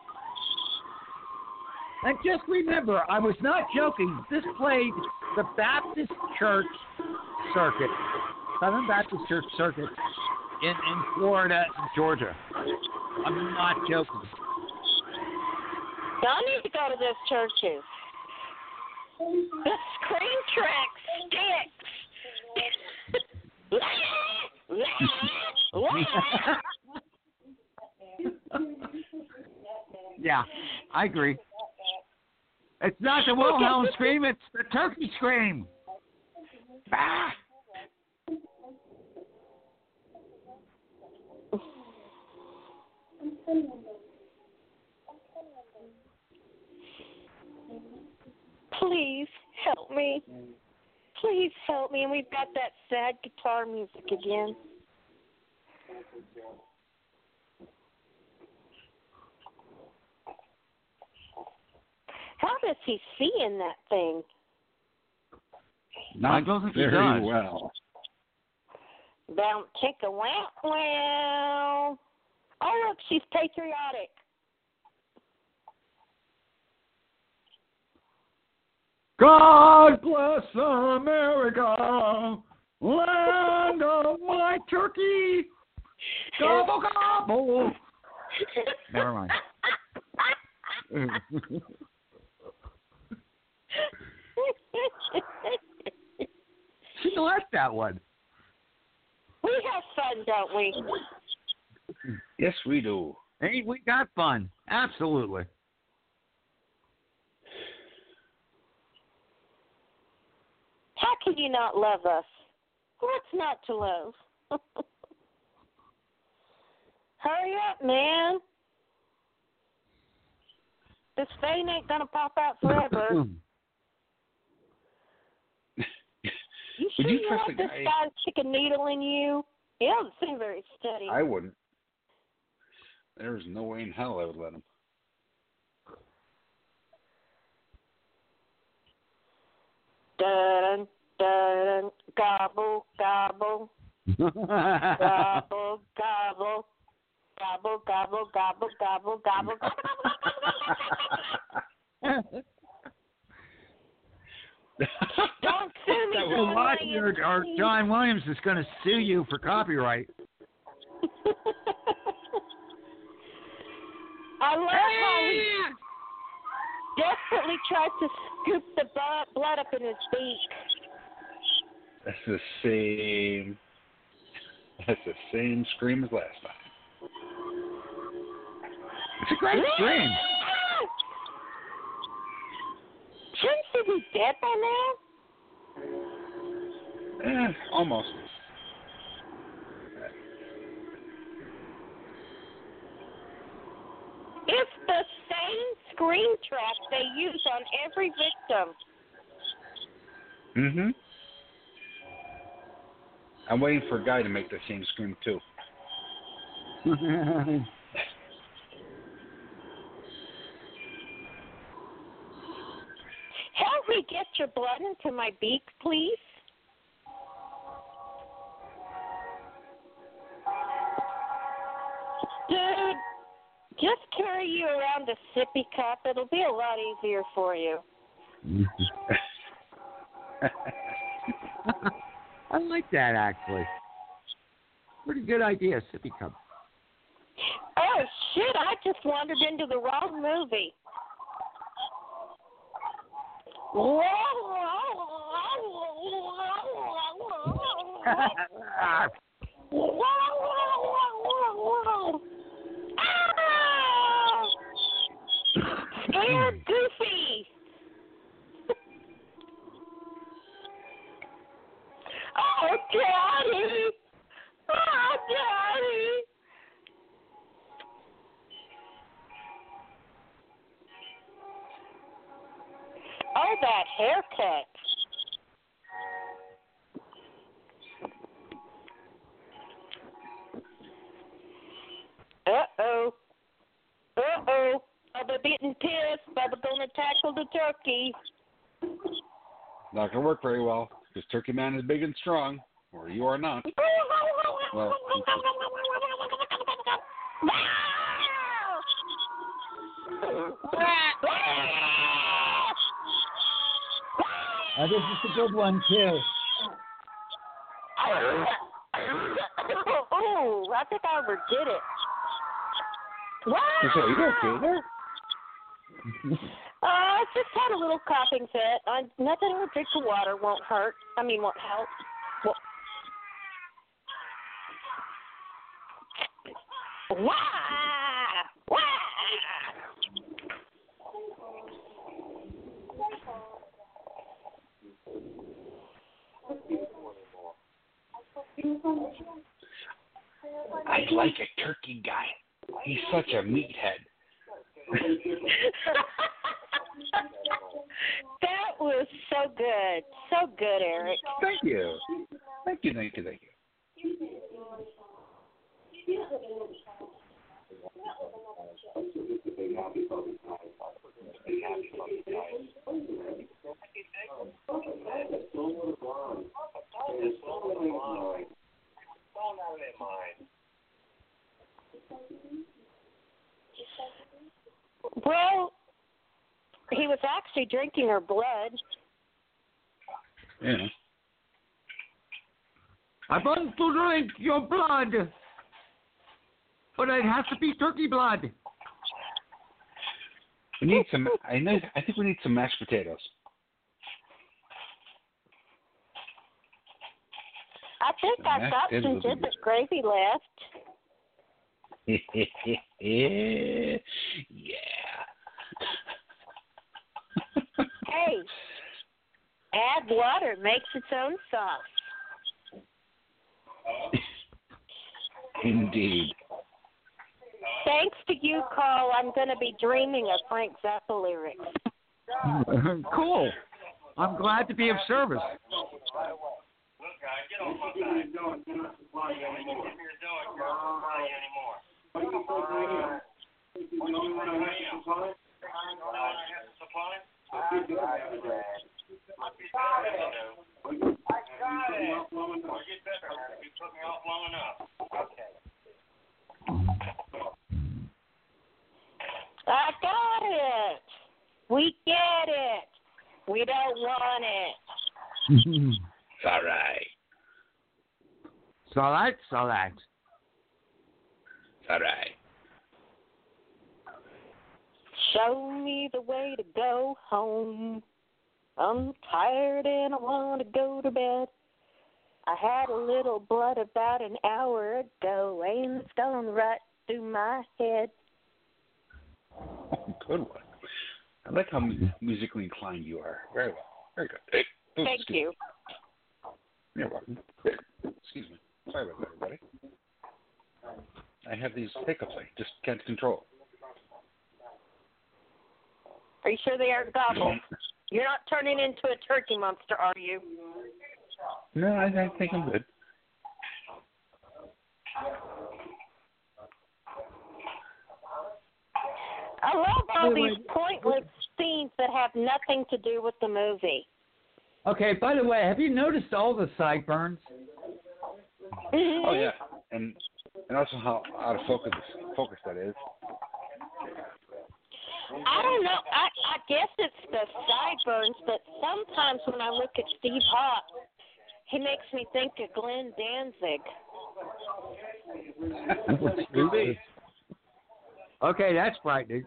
And just remember, I was not joking. This played the Baptist Church Circuit, Southern Baptist Church Circuit in Florida and Georgia. I'm not joking. I need to go to those churches. The scream track sticks. Yeah, I agree. It's not the Wilhelm scream, it's the turkey scream. Ah! Please help me. Please help me. And we've got that sad guitar music again. How does he see in that thing? Not very well. Bounce, chicka, wow, wow. Oh, look, she's patriotic. God bless America, land of my turkey. Gobble, gobble. Never mind. She liked that one. We have fun, don't we? Yes, we do. Hey, we got fun. Absolutely. How can you not love us? What's not to love? Hurry up, man. This vein ain't gonna pop out forever. You sure you want this guy to stick a needle in you? He doesn't seem very steady. I wouldn't. There's no way in hell I would let him. Dun, dun, gobble, gobble. Gobble, gobble. Gobble, gobble, gobble, gobble, gobble, gobble. Don't sue me, John Williams. Or John Williams is going to sue you for copyright. I love how he desperately tried to scoop the blood up in his beak. That's the same scream as last time. It's a great scream. Shouldn't he be dead by now? Almost. It's the same scream track they use on every victim. Mm-hmm. I'm waiting for a guy to make the same scream too. Help me get your blood into my beak, please. Dude, just carry you around a sippy cup. It'll be a lot easier for you. I like that, actually. Pretty good idea, sippy cup. Oh, shit, I just wandered into the wrong movie. Scared Goofy. Oh, Daddy. Oh, Daddy. Oh, that haircut. Uh-oh. Uh-oh. Bubba getting pissed. Bubba gonna tackle the turkey. Not gonna work very well because Turkey Man is big and strong, or you are not. Well, This is a good one, too. Oh, I think I overdid it. Wow! are you okay there? I just had a little coughing fit. Nothing with drink of water won't hurt. Won't help. Well, wah! Wah! I like a turkey guy. He's such a meathead. That was so good. So good, Eric. Thank you. Thank you. Well, he was actually drinking her blood. Yeah. I want to drink your blood, but it has to be turkey blood. We need some. I think we need some mashed potatoes. I think I've got some Jibbit gravy left. Yeah. Hey, add water, makes its own sauce. Indeed. Thanks to you, Carl, I'm going to be dreaming of Frank Zappa lyrics. Cool. I'm glad to be of service. I got it. We get it. We don't want it. It's all right. It's all right. It's all right. It's all right. Show me the way to go home. I'm tired and I want to go to bed. I had a little blood about an hour ago, and it's going right through my head. Good one. I like how musically inclined you are. Very well. Very good. Hey, Thank you. You're welcome. Excuse me. Sorry about that, everybody. I have these hiccups I just can't control. Are you sure they aren't gobbles? You're not turning into a turkey monster, are you? No, I think I'm good. I love all these pointless scenes that have nothing to do with the movie. Okay, by the way, have you noticed all the sideburns? Mm-hmm. Oh, yeah. And also how out of focus that is. I don't know. I guess it's the sideburns, but sometimes when I look at Steve Hawk, he makes me think of Glenn Danzig. Okay, that's frightening.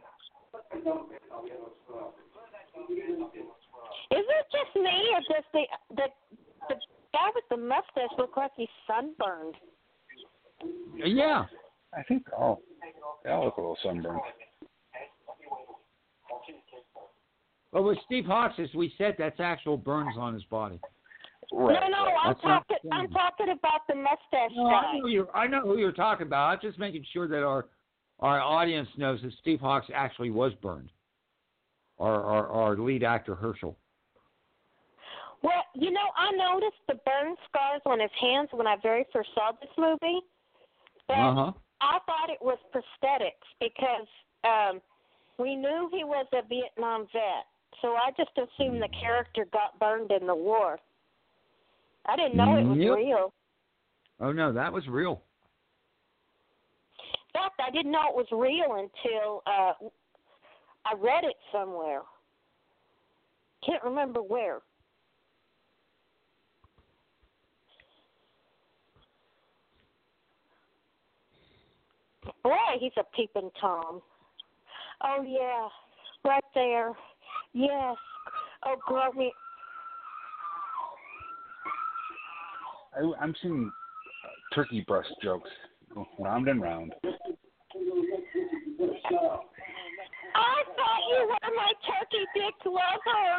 Is it just me, or does the guy with the mustache look like he's sunburned? Yeah. I think they all look a little sunburned. But with Steve Hawks, as we said, that's actual burns on his body. Right. No, I'm talking about the mustache guy. I know who you're talking about. I'm just making sure that our audience knows that Steve Hawks actually was burned. Our lead actor, Herschel. Well, I noticed the burn scars on his hands when I very first saw this movie. But I thought it was prosthetics because we knew he was a Vietnam vet. So I just assumed the character got burned in the war. I didn't know it was real. Oh, no, that was real. In fact, I didn't know it was real until I read it somewhere. Can't remember where. Boy, he's a peeping Tom. Oh, yeah, right there. Yes. Oh, grow me. I'm seeing turkey breast jokes round and round. I thought you were my turkey dick lover.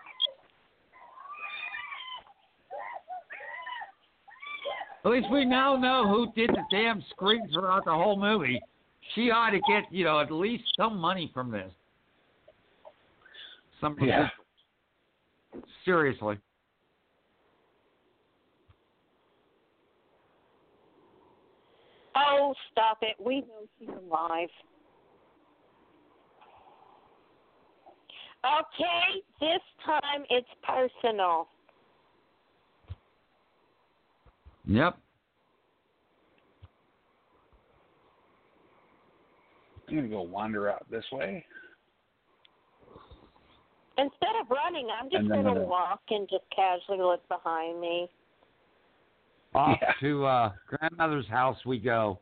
At least we now know who did the damn scream throughout the whole movie. She ought to get, at least some money from this. Yeah. Seriously. Oh, stop it. We know she's alive. Okay, this time it's personal. Yep. I'm going to go wander out this way. Instead of running, I'm just going to walk and just casually look behind me. Off to grandmother's house we go.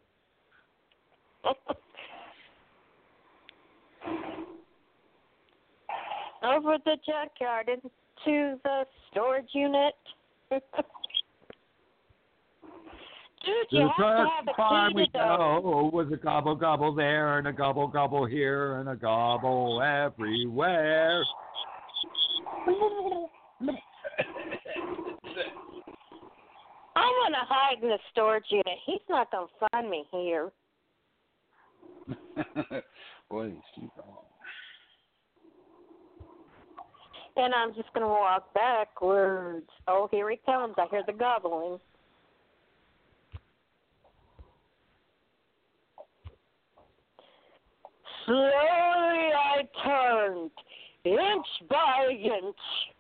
Over the junkyard into the storage unit. Dude, you have to have a key to go. With a gobble gobble there and a gobble gobble here and a gobble everywhere. I'm going to hide in the storage unit. He's not going to find me here. Boy, And I'm just going to walk backwards. Oh, here he comes. I hear the gobbling. Slowly I turned, inch by inch.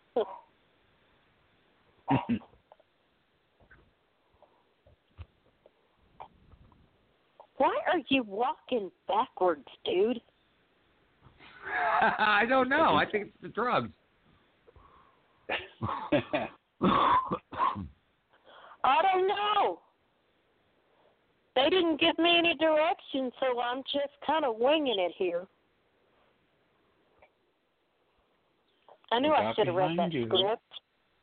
Why are you walking backwards, dude? I don't know. I think it's the drugs. I don't know. They didn't give me any directions, so I'm just kind of winging it here. I knew I should have read that script.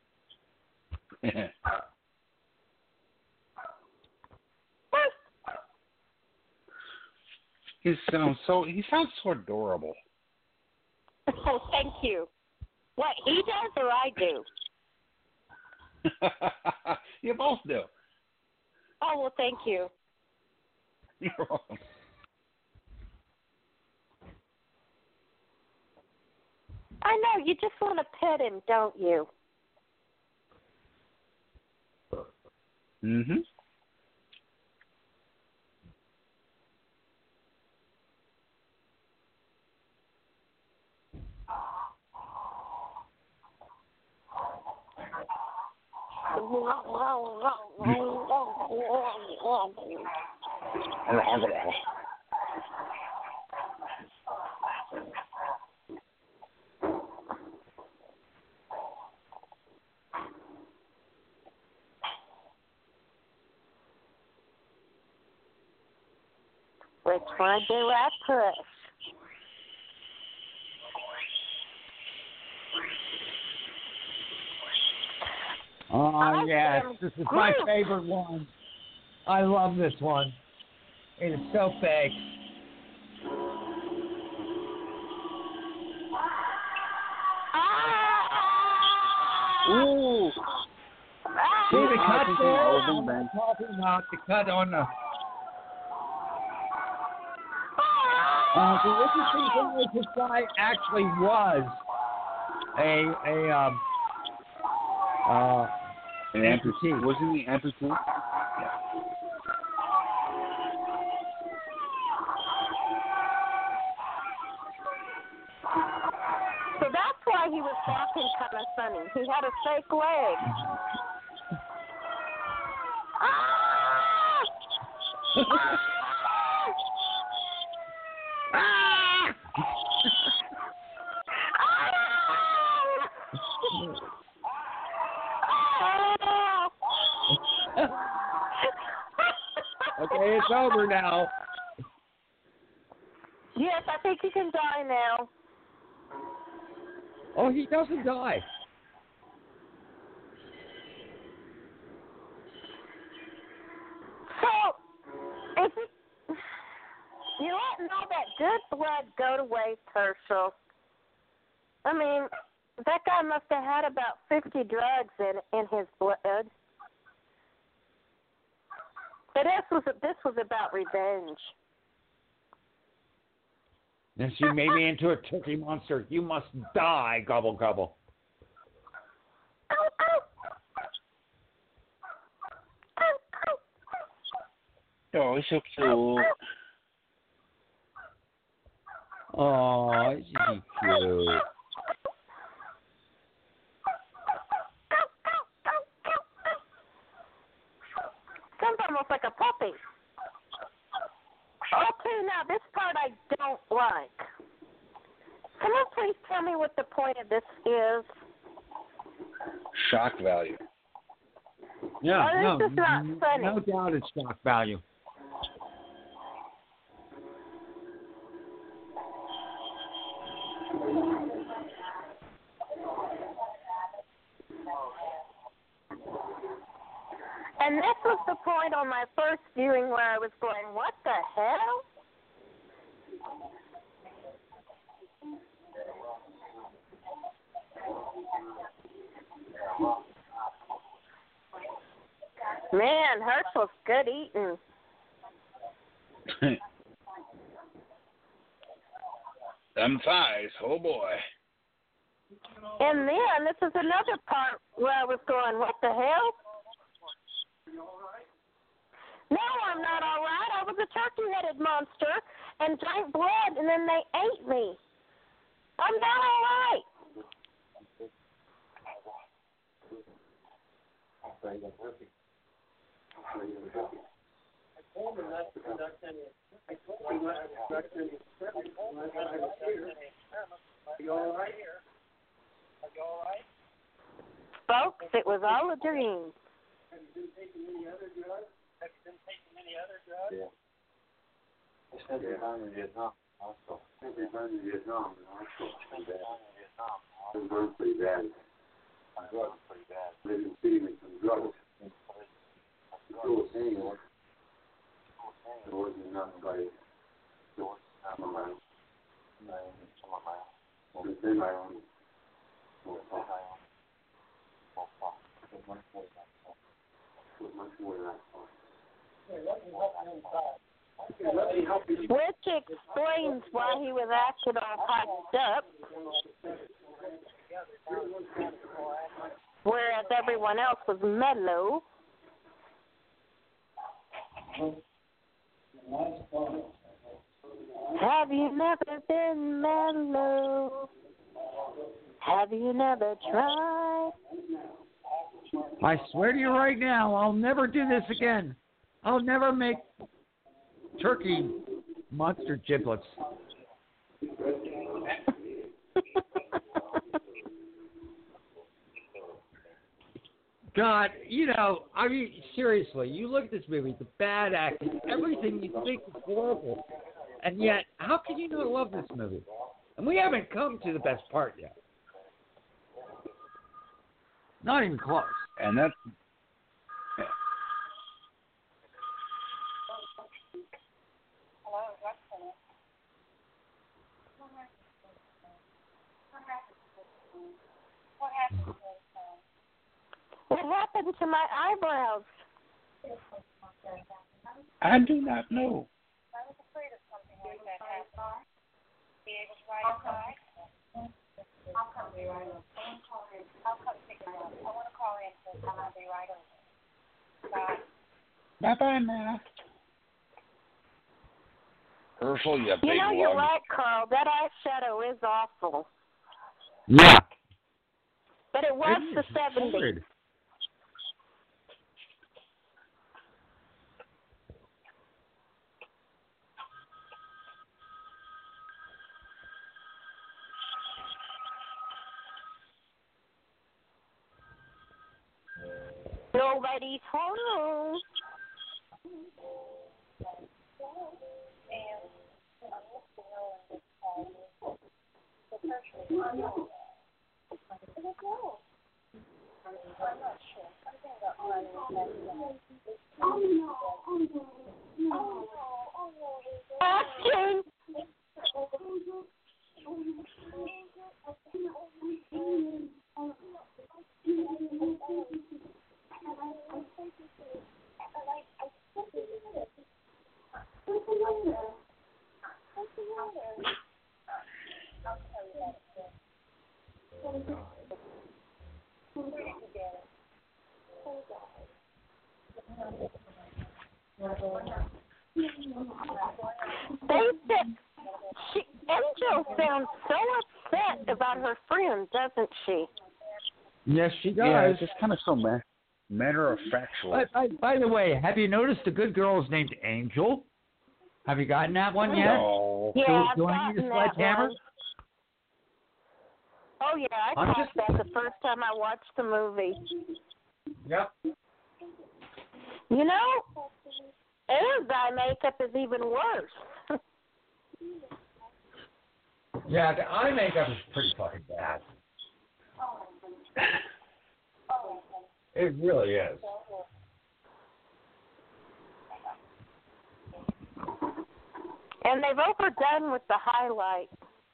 He sounds so adorable. Oh, thank you. What, he does or I do? You both do. Oh, well, thank you. You're welcome. I know, you just want to pet him, don't you? Mm-hmm. Which one do I push? Oh, yes. This is my favorite one. I love this one. It is so fake. Ooh. See the cut there? I'm talking about the cut on the... the interesting thing is this guy actually was an amputee. Wasn't he amputee? Yeah. So that's why he was walking kind of funny. He had a fake leg. Okay, it's over now. Yes, I think he can die now. Oh, he doesn't die. So, if you're letting all that good blood go to waste, Herschel. I mean, that guy must have had about 50 drugs in his blood. But this was about revenge. Yes, you made me into a turkey monster. You must die, gobble gobble. Oh, he's so cute. Oh, isn't he cute? Sounds almost like a puppy. Okay, now this part I don't like. Someone please tell me what the point of this is. Shock value. Yeah, Oh, this is not funny. No doubt it's shock value. And this was the point on my first viewing where I was going, what the hell? Man, Herschel's good eating. Them thighs, oh boy. And then this is another part where I was going, what the hell? No, I'm not all right. I was a turkey-headed monster and drank blood, and then they ate me. I'm not all right. Folks, it was all a dream. Have you been taking any other drugs? Yeah. I spent some time in Vietnam. Also. I spent time in Vietnam. I was burned pretty bad. They didn't feed me some drugs. Still pain. There wasn't enough by some of my own. Within my own. Which explains why he was acting all hyped up, whereas everyone else was mellow. Have you never been mellow? Have you never tried? I swear to you right now, I'll never do this again. I'll never make turkey monster giblets. God, I mean, seriously, you look at this movie, the bad acting, everything you think is horrible. And yet, how can you not love this movie? And we haven't come to the best part yet. Not even close. And that's What happened to my eyebrows? I do not know. I was afraid of something like that happening. Be able to ride a bike? I'll come be right over. I'll come pick you up. I want to call in and I'll be right over. Bye. Bye-bye now. Herschel, you big You're lug. right, Carl. That eyeshadow is awful. Yeah. But it was It the is 70s. horrid. Nobody's home. Action! Angel sounds so upset about her friend, doesn't she? Yes, she does. Yeah, it's just kind of so matter-of-factual. By the way, have you noticed the good girl is named Angel? Have you gotten that one yet? No. Yeah, I've Do I gotten need a that sledgehammer? one. Oh, yeah, I I'm caught that the first time I watched the movie. Yep. You know, Anne's eye makeup is even worse. Yeah, the eye makeup is pretty fucking bad. It really is. And they've overdone with the highlight.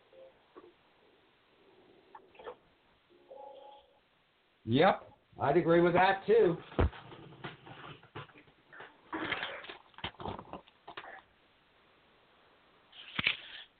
Yep, I'd agree with that too.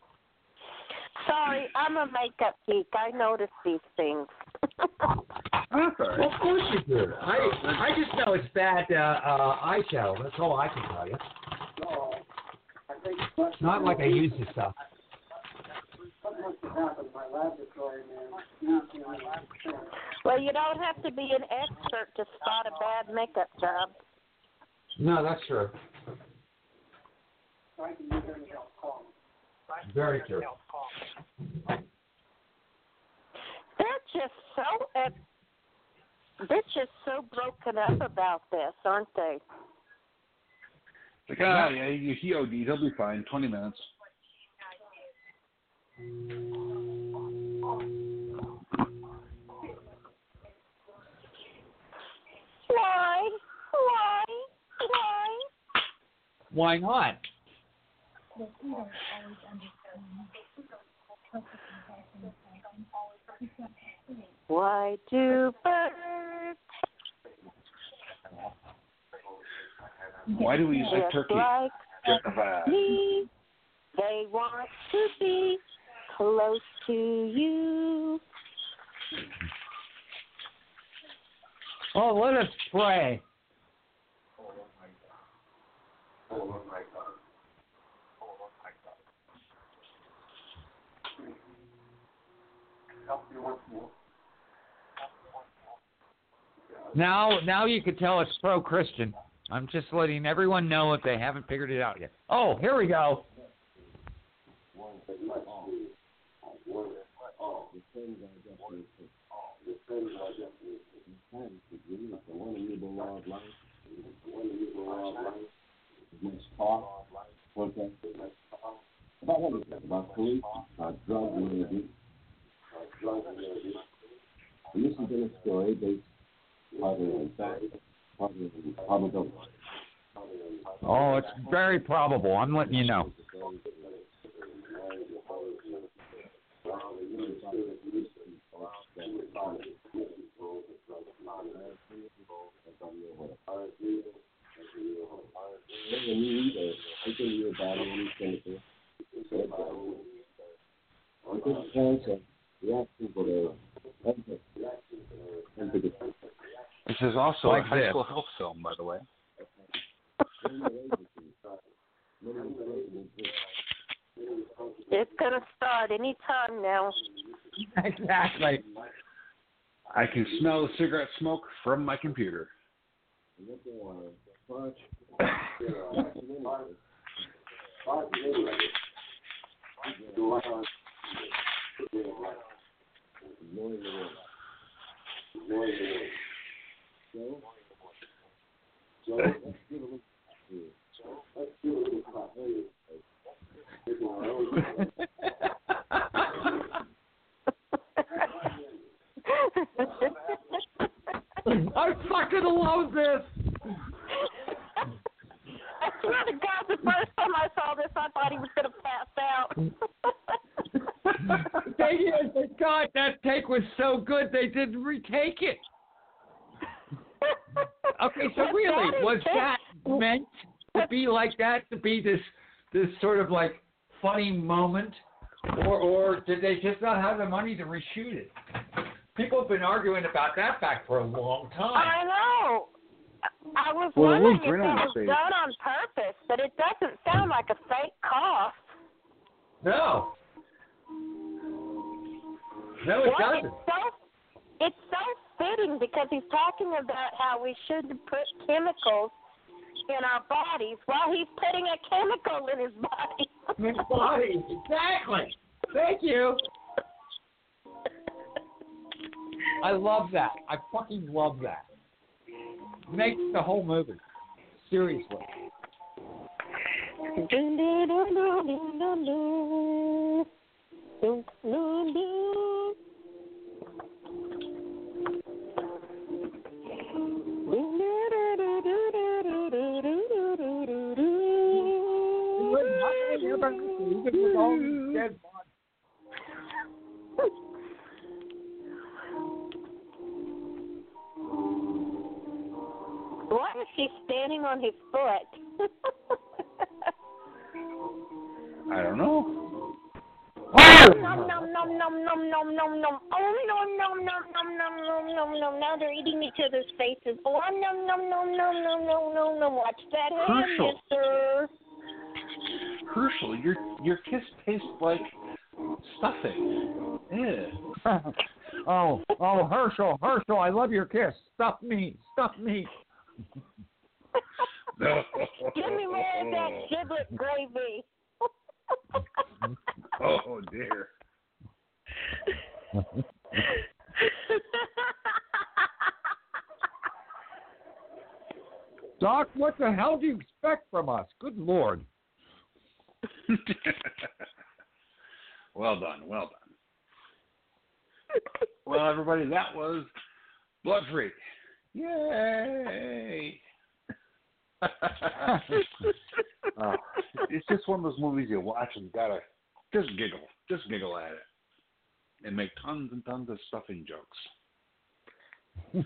Sorry, I'm a makeup geek. I notice these things. Oh, That's all right. Well, of course you do. I just know it's bad eyeshadow. That's all I can tell you. So, I think It's not like I use this stuff. what must have happened in my laboratory, man. Well, you don't have to be an expert to spot a bad makeup job. No, that's true. I can use any help call me. Very true. They're just so broken up about this, aren't they? Like, yeah, he OD'd. He'll be fine. 20 minutes. Why? Why not? Why do birds Why do we use a just turkey? like Justify. me? They want to be close to you. Oh, let us pray. Now you could tell it's pro-Christian. I'm just letting everyone know if they haven't figured it out yet. Oh, here we go. About police, about drugs and abuse. And this has been a story based partly on fact, partly on probability. Oh, it's very probable. I'm letting you know. This is also Like a high this. school health film, by the way. It's going to start any time now. Exactly. I can smell the cigarette smoke from my computer. I fucking love this. I swear to God, the first time I saw this, I thought he was going to pass out. God, that take was so good they didn't retake it. Okay, so really, was that meant to be like that? To be this sort of like funny moment, or did they just not have the money to reshoot it? People have been arguing about that back for a long time. I know. I was Well, wondering it if was that was Renee. done on purpose, but it doesn't sound like a fake cough. No. No, it Well, doesn't. it's so fitting because he's talking about how we shouldn't put chemicals in our bodies while he's putting a chemical in his body. His body, exactly. Thank you. I love that. I fucking love that. Makes the whole movie. Seriously. Dun, dun, dun, dun, dun, dun, dun. Dun, dun, dun. Why is he standing on his foot? I don't know. Nom, nom, nom, nom nom nom nom nom nom. Oh nom nom nom nom nom nom nom nom. Now they're eating each other's faces. Oh nom nom nom nom nom nom nom nom. Watch that hand, Mister. Herschel, your kiss tastes like stuffing. Yeah. Oh, Herschel, I love your kiss. Stuff me. Give me more of that giblet gravy. Oh dear. Doc, what the hell do you expect from us? Good Lord. Well done. Well, everybody, that was Blood Freak. Yay! It's just one of those movies you watch and gotta just giggle at it, and make tons and tons of stuffing jokes.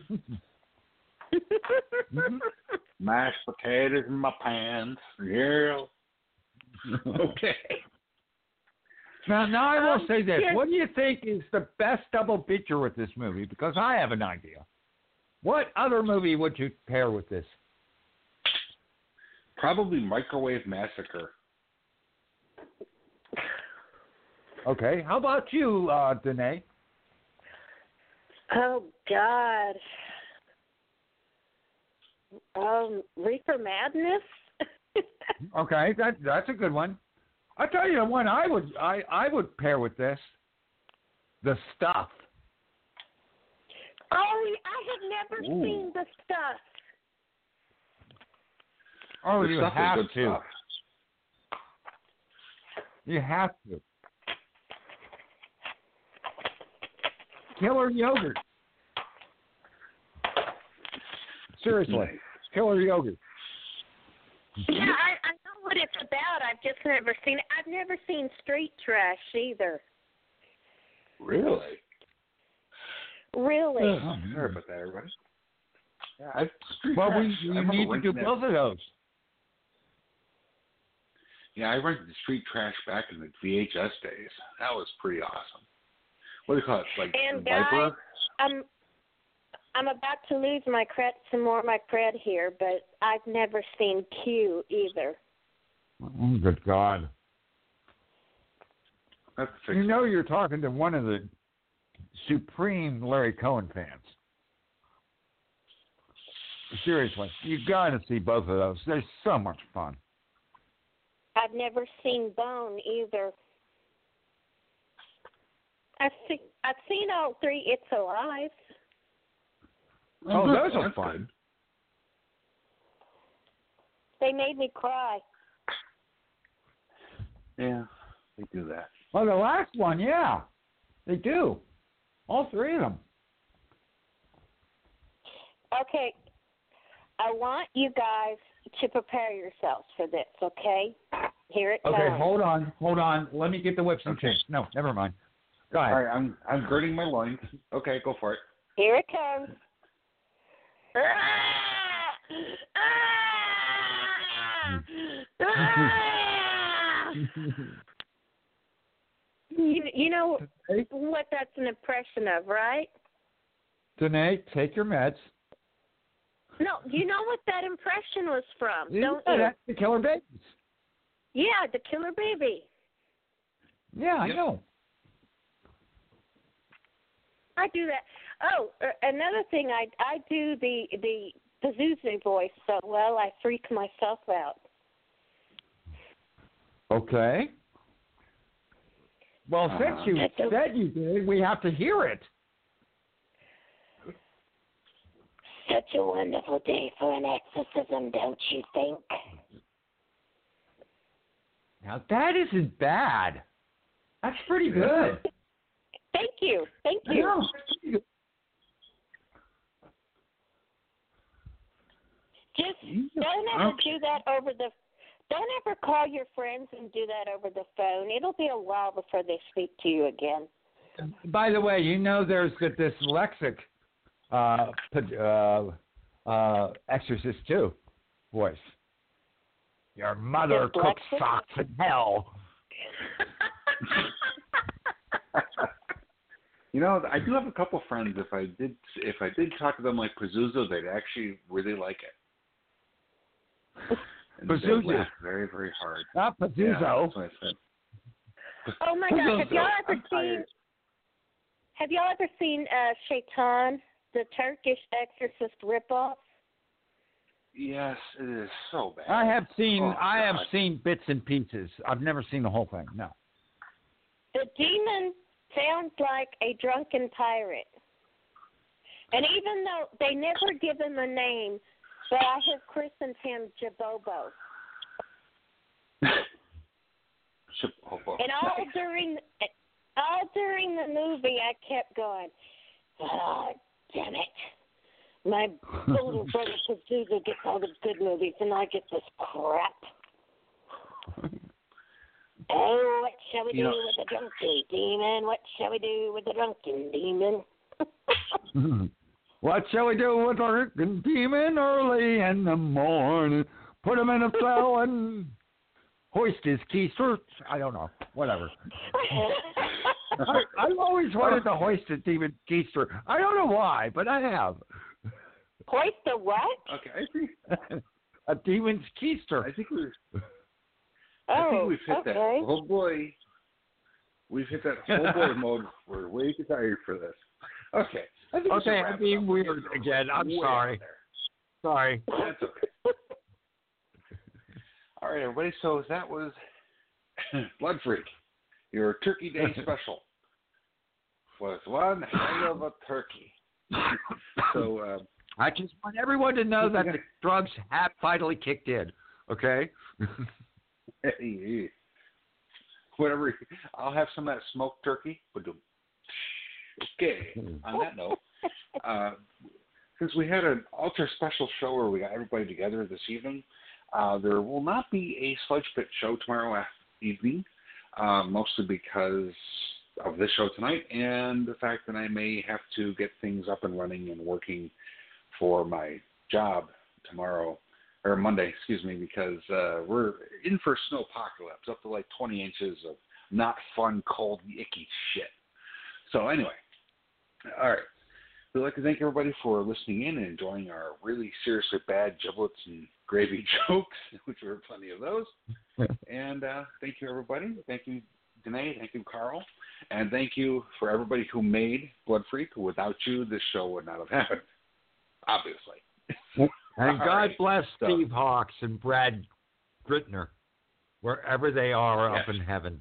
Mashed potatoes in my pants. Yeah. Okay. Now I will say this. What do you think is the best double feature with this movie? Because I have an idea. What other movie would you pair with this? Probably Microwave Massacre. Okay. How about you, Danae? Oh God. Reefer Madness. Okay, that's a good one. I'll tell you the one I would pair with this. The Stuff. Oh, I have never seen The Stuff. Oh, the you stuff have is good to. Stuff. You have to. Killer Yogurt. Seriously, Nice. Killer Yogurt. Yeah, I know what it's about. I've just never seen it. I've never seen Street Trash either. Really? Really? Sorry about that, everybody. Yeah, We need to do both of those. Yeah, I rented the Street Trash back in the VHS days. That was pretty awesome. What do you call it? Like And Viper? guys, I'm about to lose some more of my cred here, but I've never seen Q either. Oh, good God. That's You know you're talking to one of the supreme Larry Cohen fans. Seriously, you got to see both of those. They're so much fun. I've never seen Bone either. I've seen all three It's Alive. Oh, those are that's fun. They made me cry. Yeah, they do that. Well, the last one, yeah, they do. All three of them. Okay, I want you guys to prepare yourselves for this, okay? Here it comes. Okay, hold on. Let me get the whips and chains. No, never mind. Go ahead. All right, I'm girding my loins. Okay, go for it. Here it comes. You know what that's an impression of, right? Danae, take your meds. No, you know what that impression was from, don't Yeah, you? that's the Killer Babies. Yeah, the Killer Baby. Yeah, I know. I do that. Oh, another thing, I do the Pazuzu voice so well, I freak myself out. Okay. Well, since you said you did, we have to hear it. Such a wonderful day for an exorcism, don't you think? Now, that isn't bad. That's pretty good. Thank you. Yeah. Just don't ever do that over the. Don't ever call your friends and do that over the phone. It'll be a while before they speak to you again. By the way, you know there's the dyslexic Exorcist too voice. Your mother cooks socks in hell. You know, I do have a couple friends. If I did talk to them like Pazuzu, they'd actually really like it. And they Pazuzu. laugh very, very hard. Not Yeah, Pazuzu. that's what I said. Oh my gosh, have y'all ever I'm tired. seen Shaitan, the Turkish exorcist ripoff? Yes, it is so bad. I have seen Oh, I have God. seen bits and pieces. I've never seen the whole thing. No. The demon sounds like a drunken pirate. And even though they never give him a name, but I have christened him Jabobo. And all during the movie, I kept going, oh, damn it. My little brother Pazuzu gets all the good movies, and I get this crap. Oh, what shall we do with the drunken demon? What shall we do with the drunken demon? What shall we do with our demon early in the morning? Put him in a cell and hoist his keister. I don't know. Whatever. I've always wanted to hoist a demon keister. I don't know why, but I have. Hoist a what? Okay, I think A demon's keister. I think we've Oh, hit okay. that. Oh boy, we've hit that whole boy mode. We're way too tired for this. Okay. I think we should Okay, wrap I'm it being up. weird again. I'm Way sorry. out there. Sorry. That's okay. All right, everybody. So that was Blood Freak, your Turkey Day special. Was one hell of a turkey. So I just want everyone to know that the drugs have finally kicked in. Okay. whatever. I'll have some of that smoked turkey. Okay. On that note, since we had an ultra special show where we got everybody together this evening, there will not be a Sludge Pit show tomorrow evening, mostly because of this show tonight and the fact that I may have to get things up and running and working for my job tomorrow, or Monday, excuse me, because we're in for a snowpocalypse, up to like 20 inches of not fun, cold, icky shit. So anyway, all right. We'd like to thank everybody for listening in and enjoying our really seriously bad giblets and gravy jokes, which were plenty of those. And thank you, everybody. Thank you, Danae. Thank you, Carl. And thank you for everybody who made Blood Freak. Without you, this show would not have happened, obviously. And All God right. bless So- Steve Hawks and Brad Grittner, wherever they are Yes. up in heaven.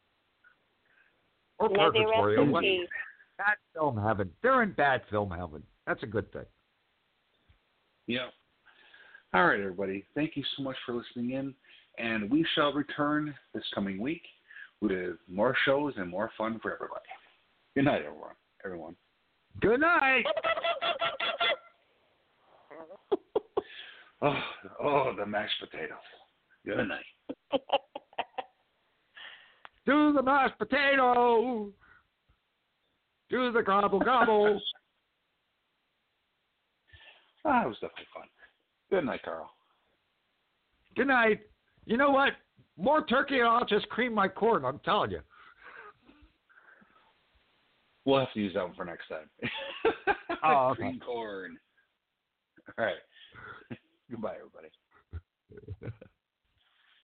Or May they purgatory. rest Or in what? peace. Bad film heaven. They're in bad film heaven. That's a good thing. Yeah. All right, everybody. Thank you so much for listening in. And we shall return this coming week with more shows and more fun for everybody. Good night, everyone. Good night. Oh, the mashed potatoes. Good night. Do the mashed potato. Do the gobble gobble. It was definitely fun. Good night, Carl. Good night. You know what? More turkey and I'll just cream my corn, I'm telling you. We'll have to use that one for next time. Oh, okay. Green corn. All right. Goodbye, everybody.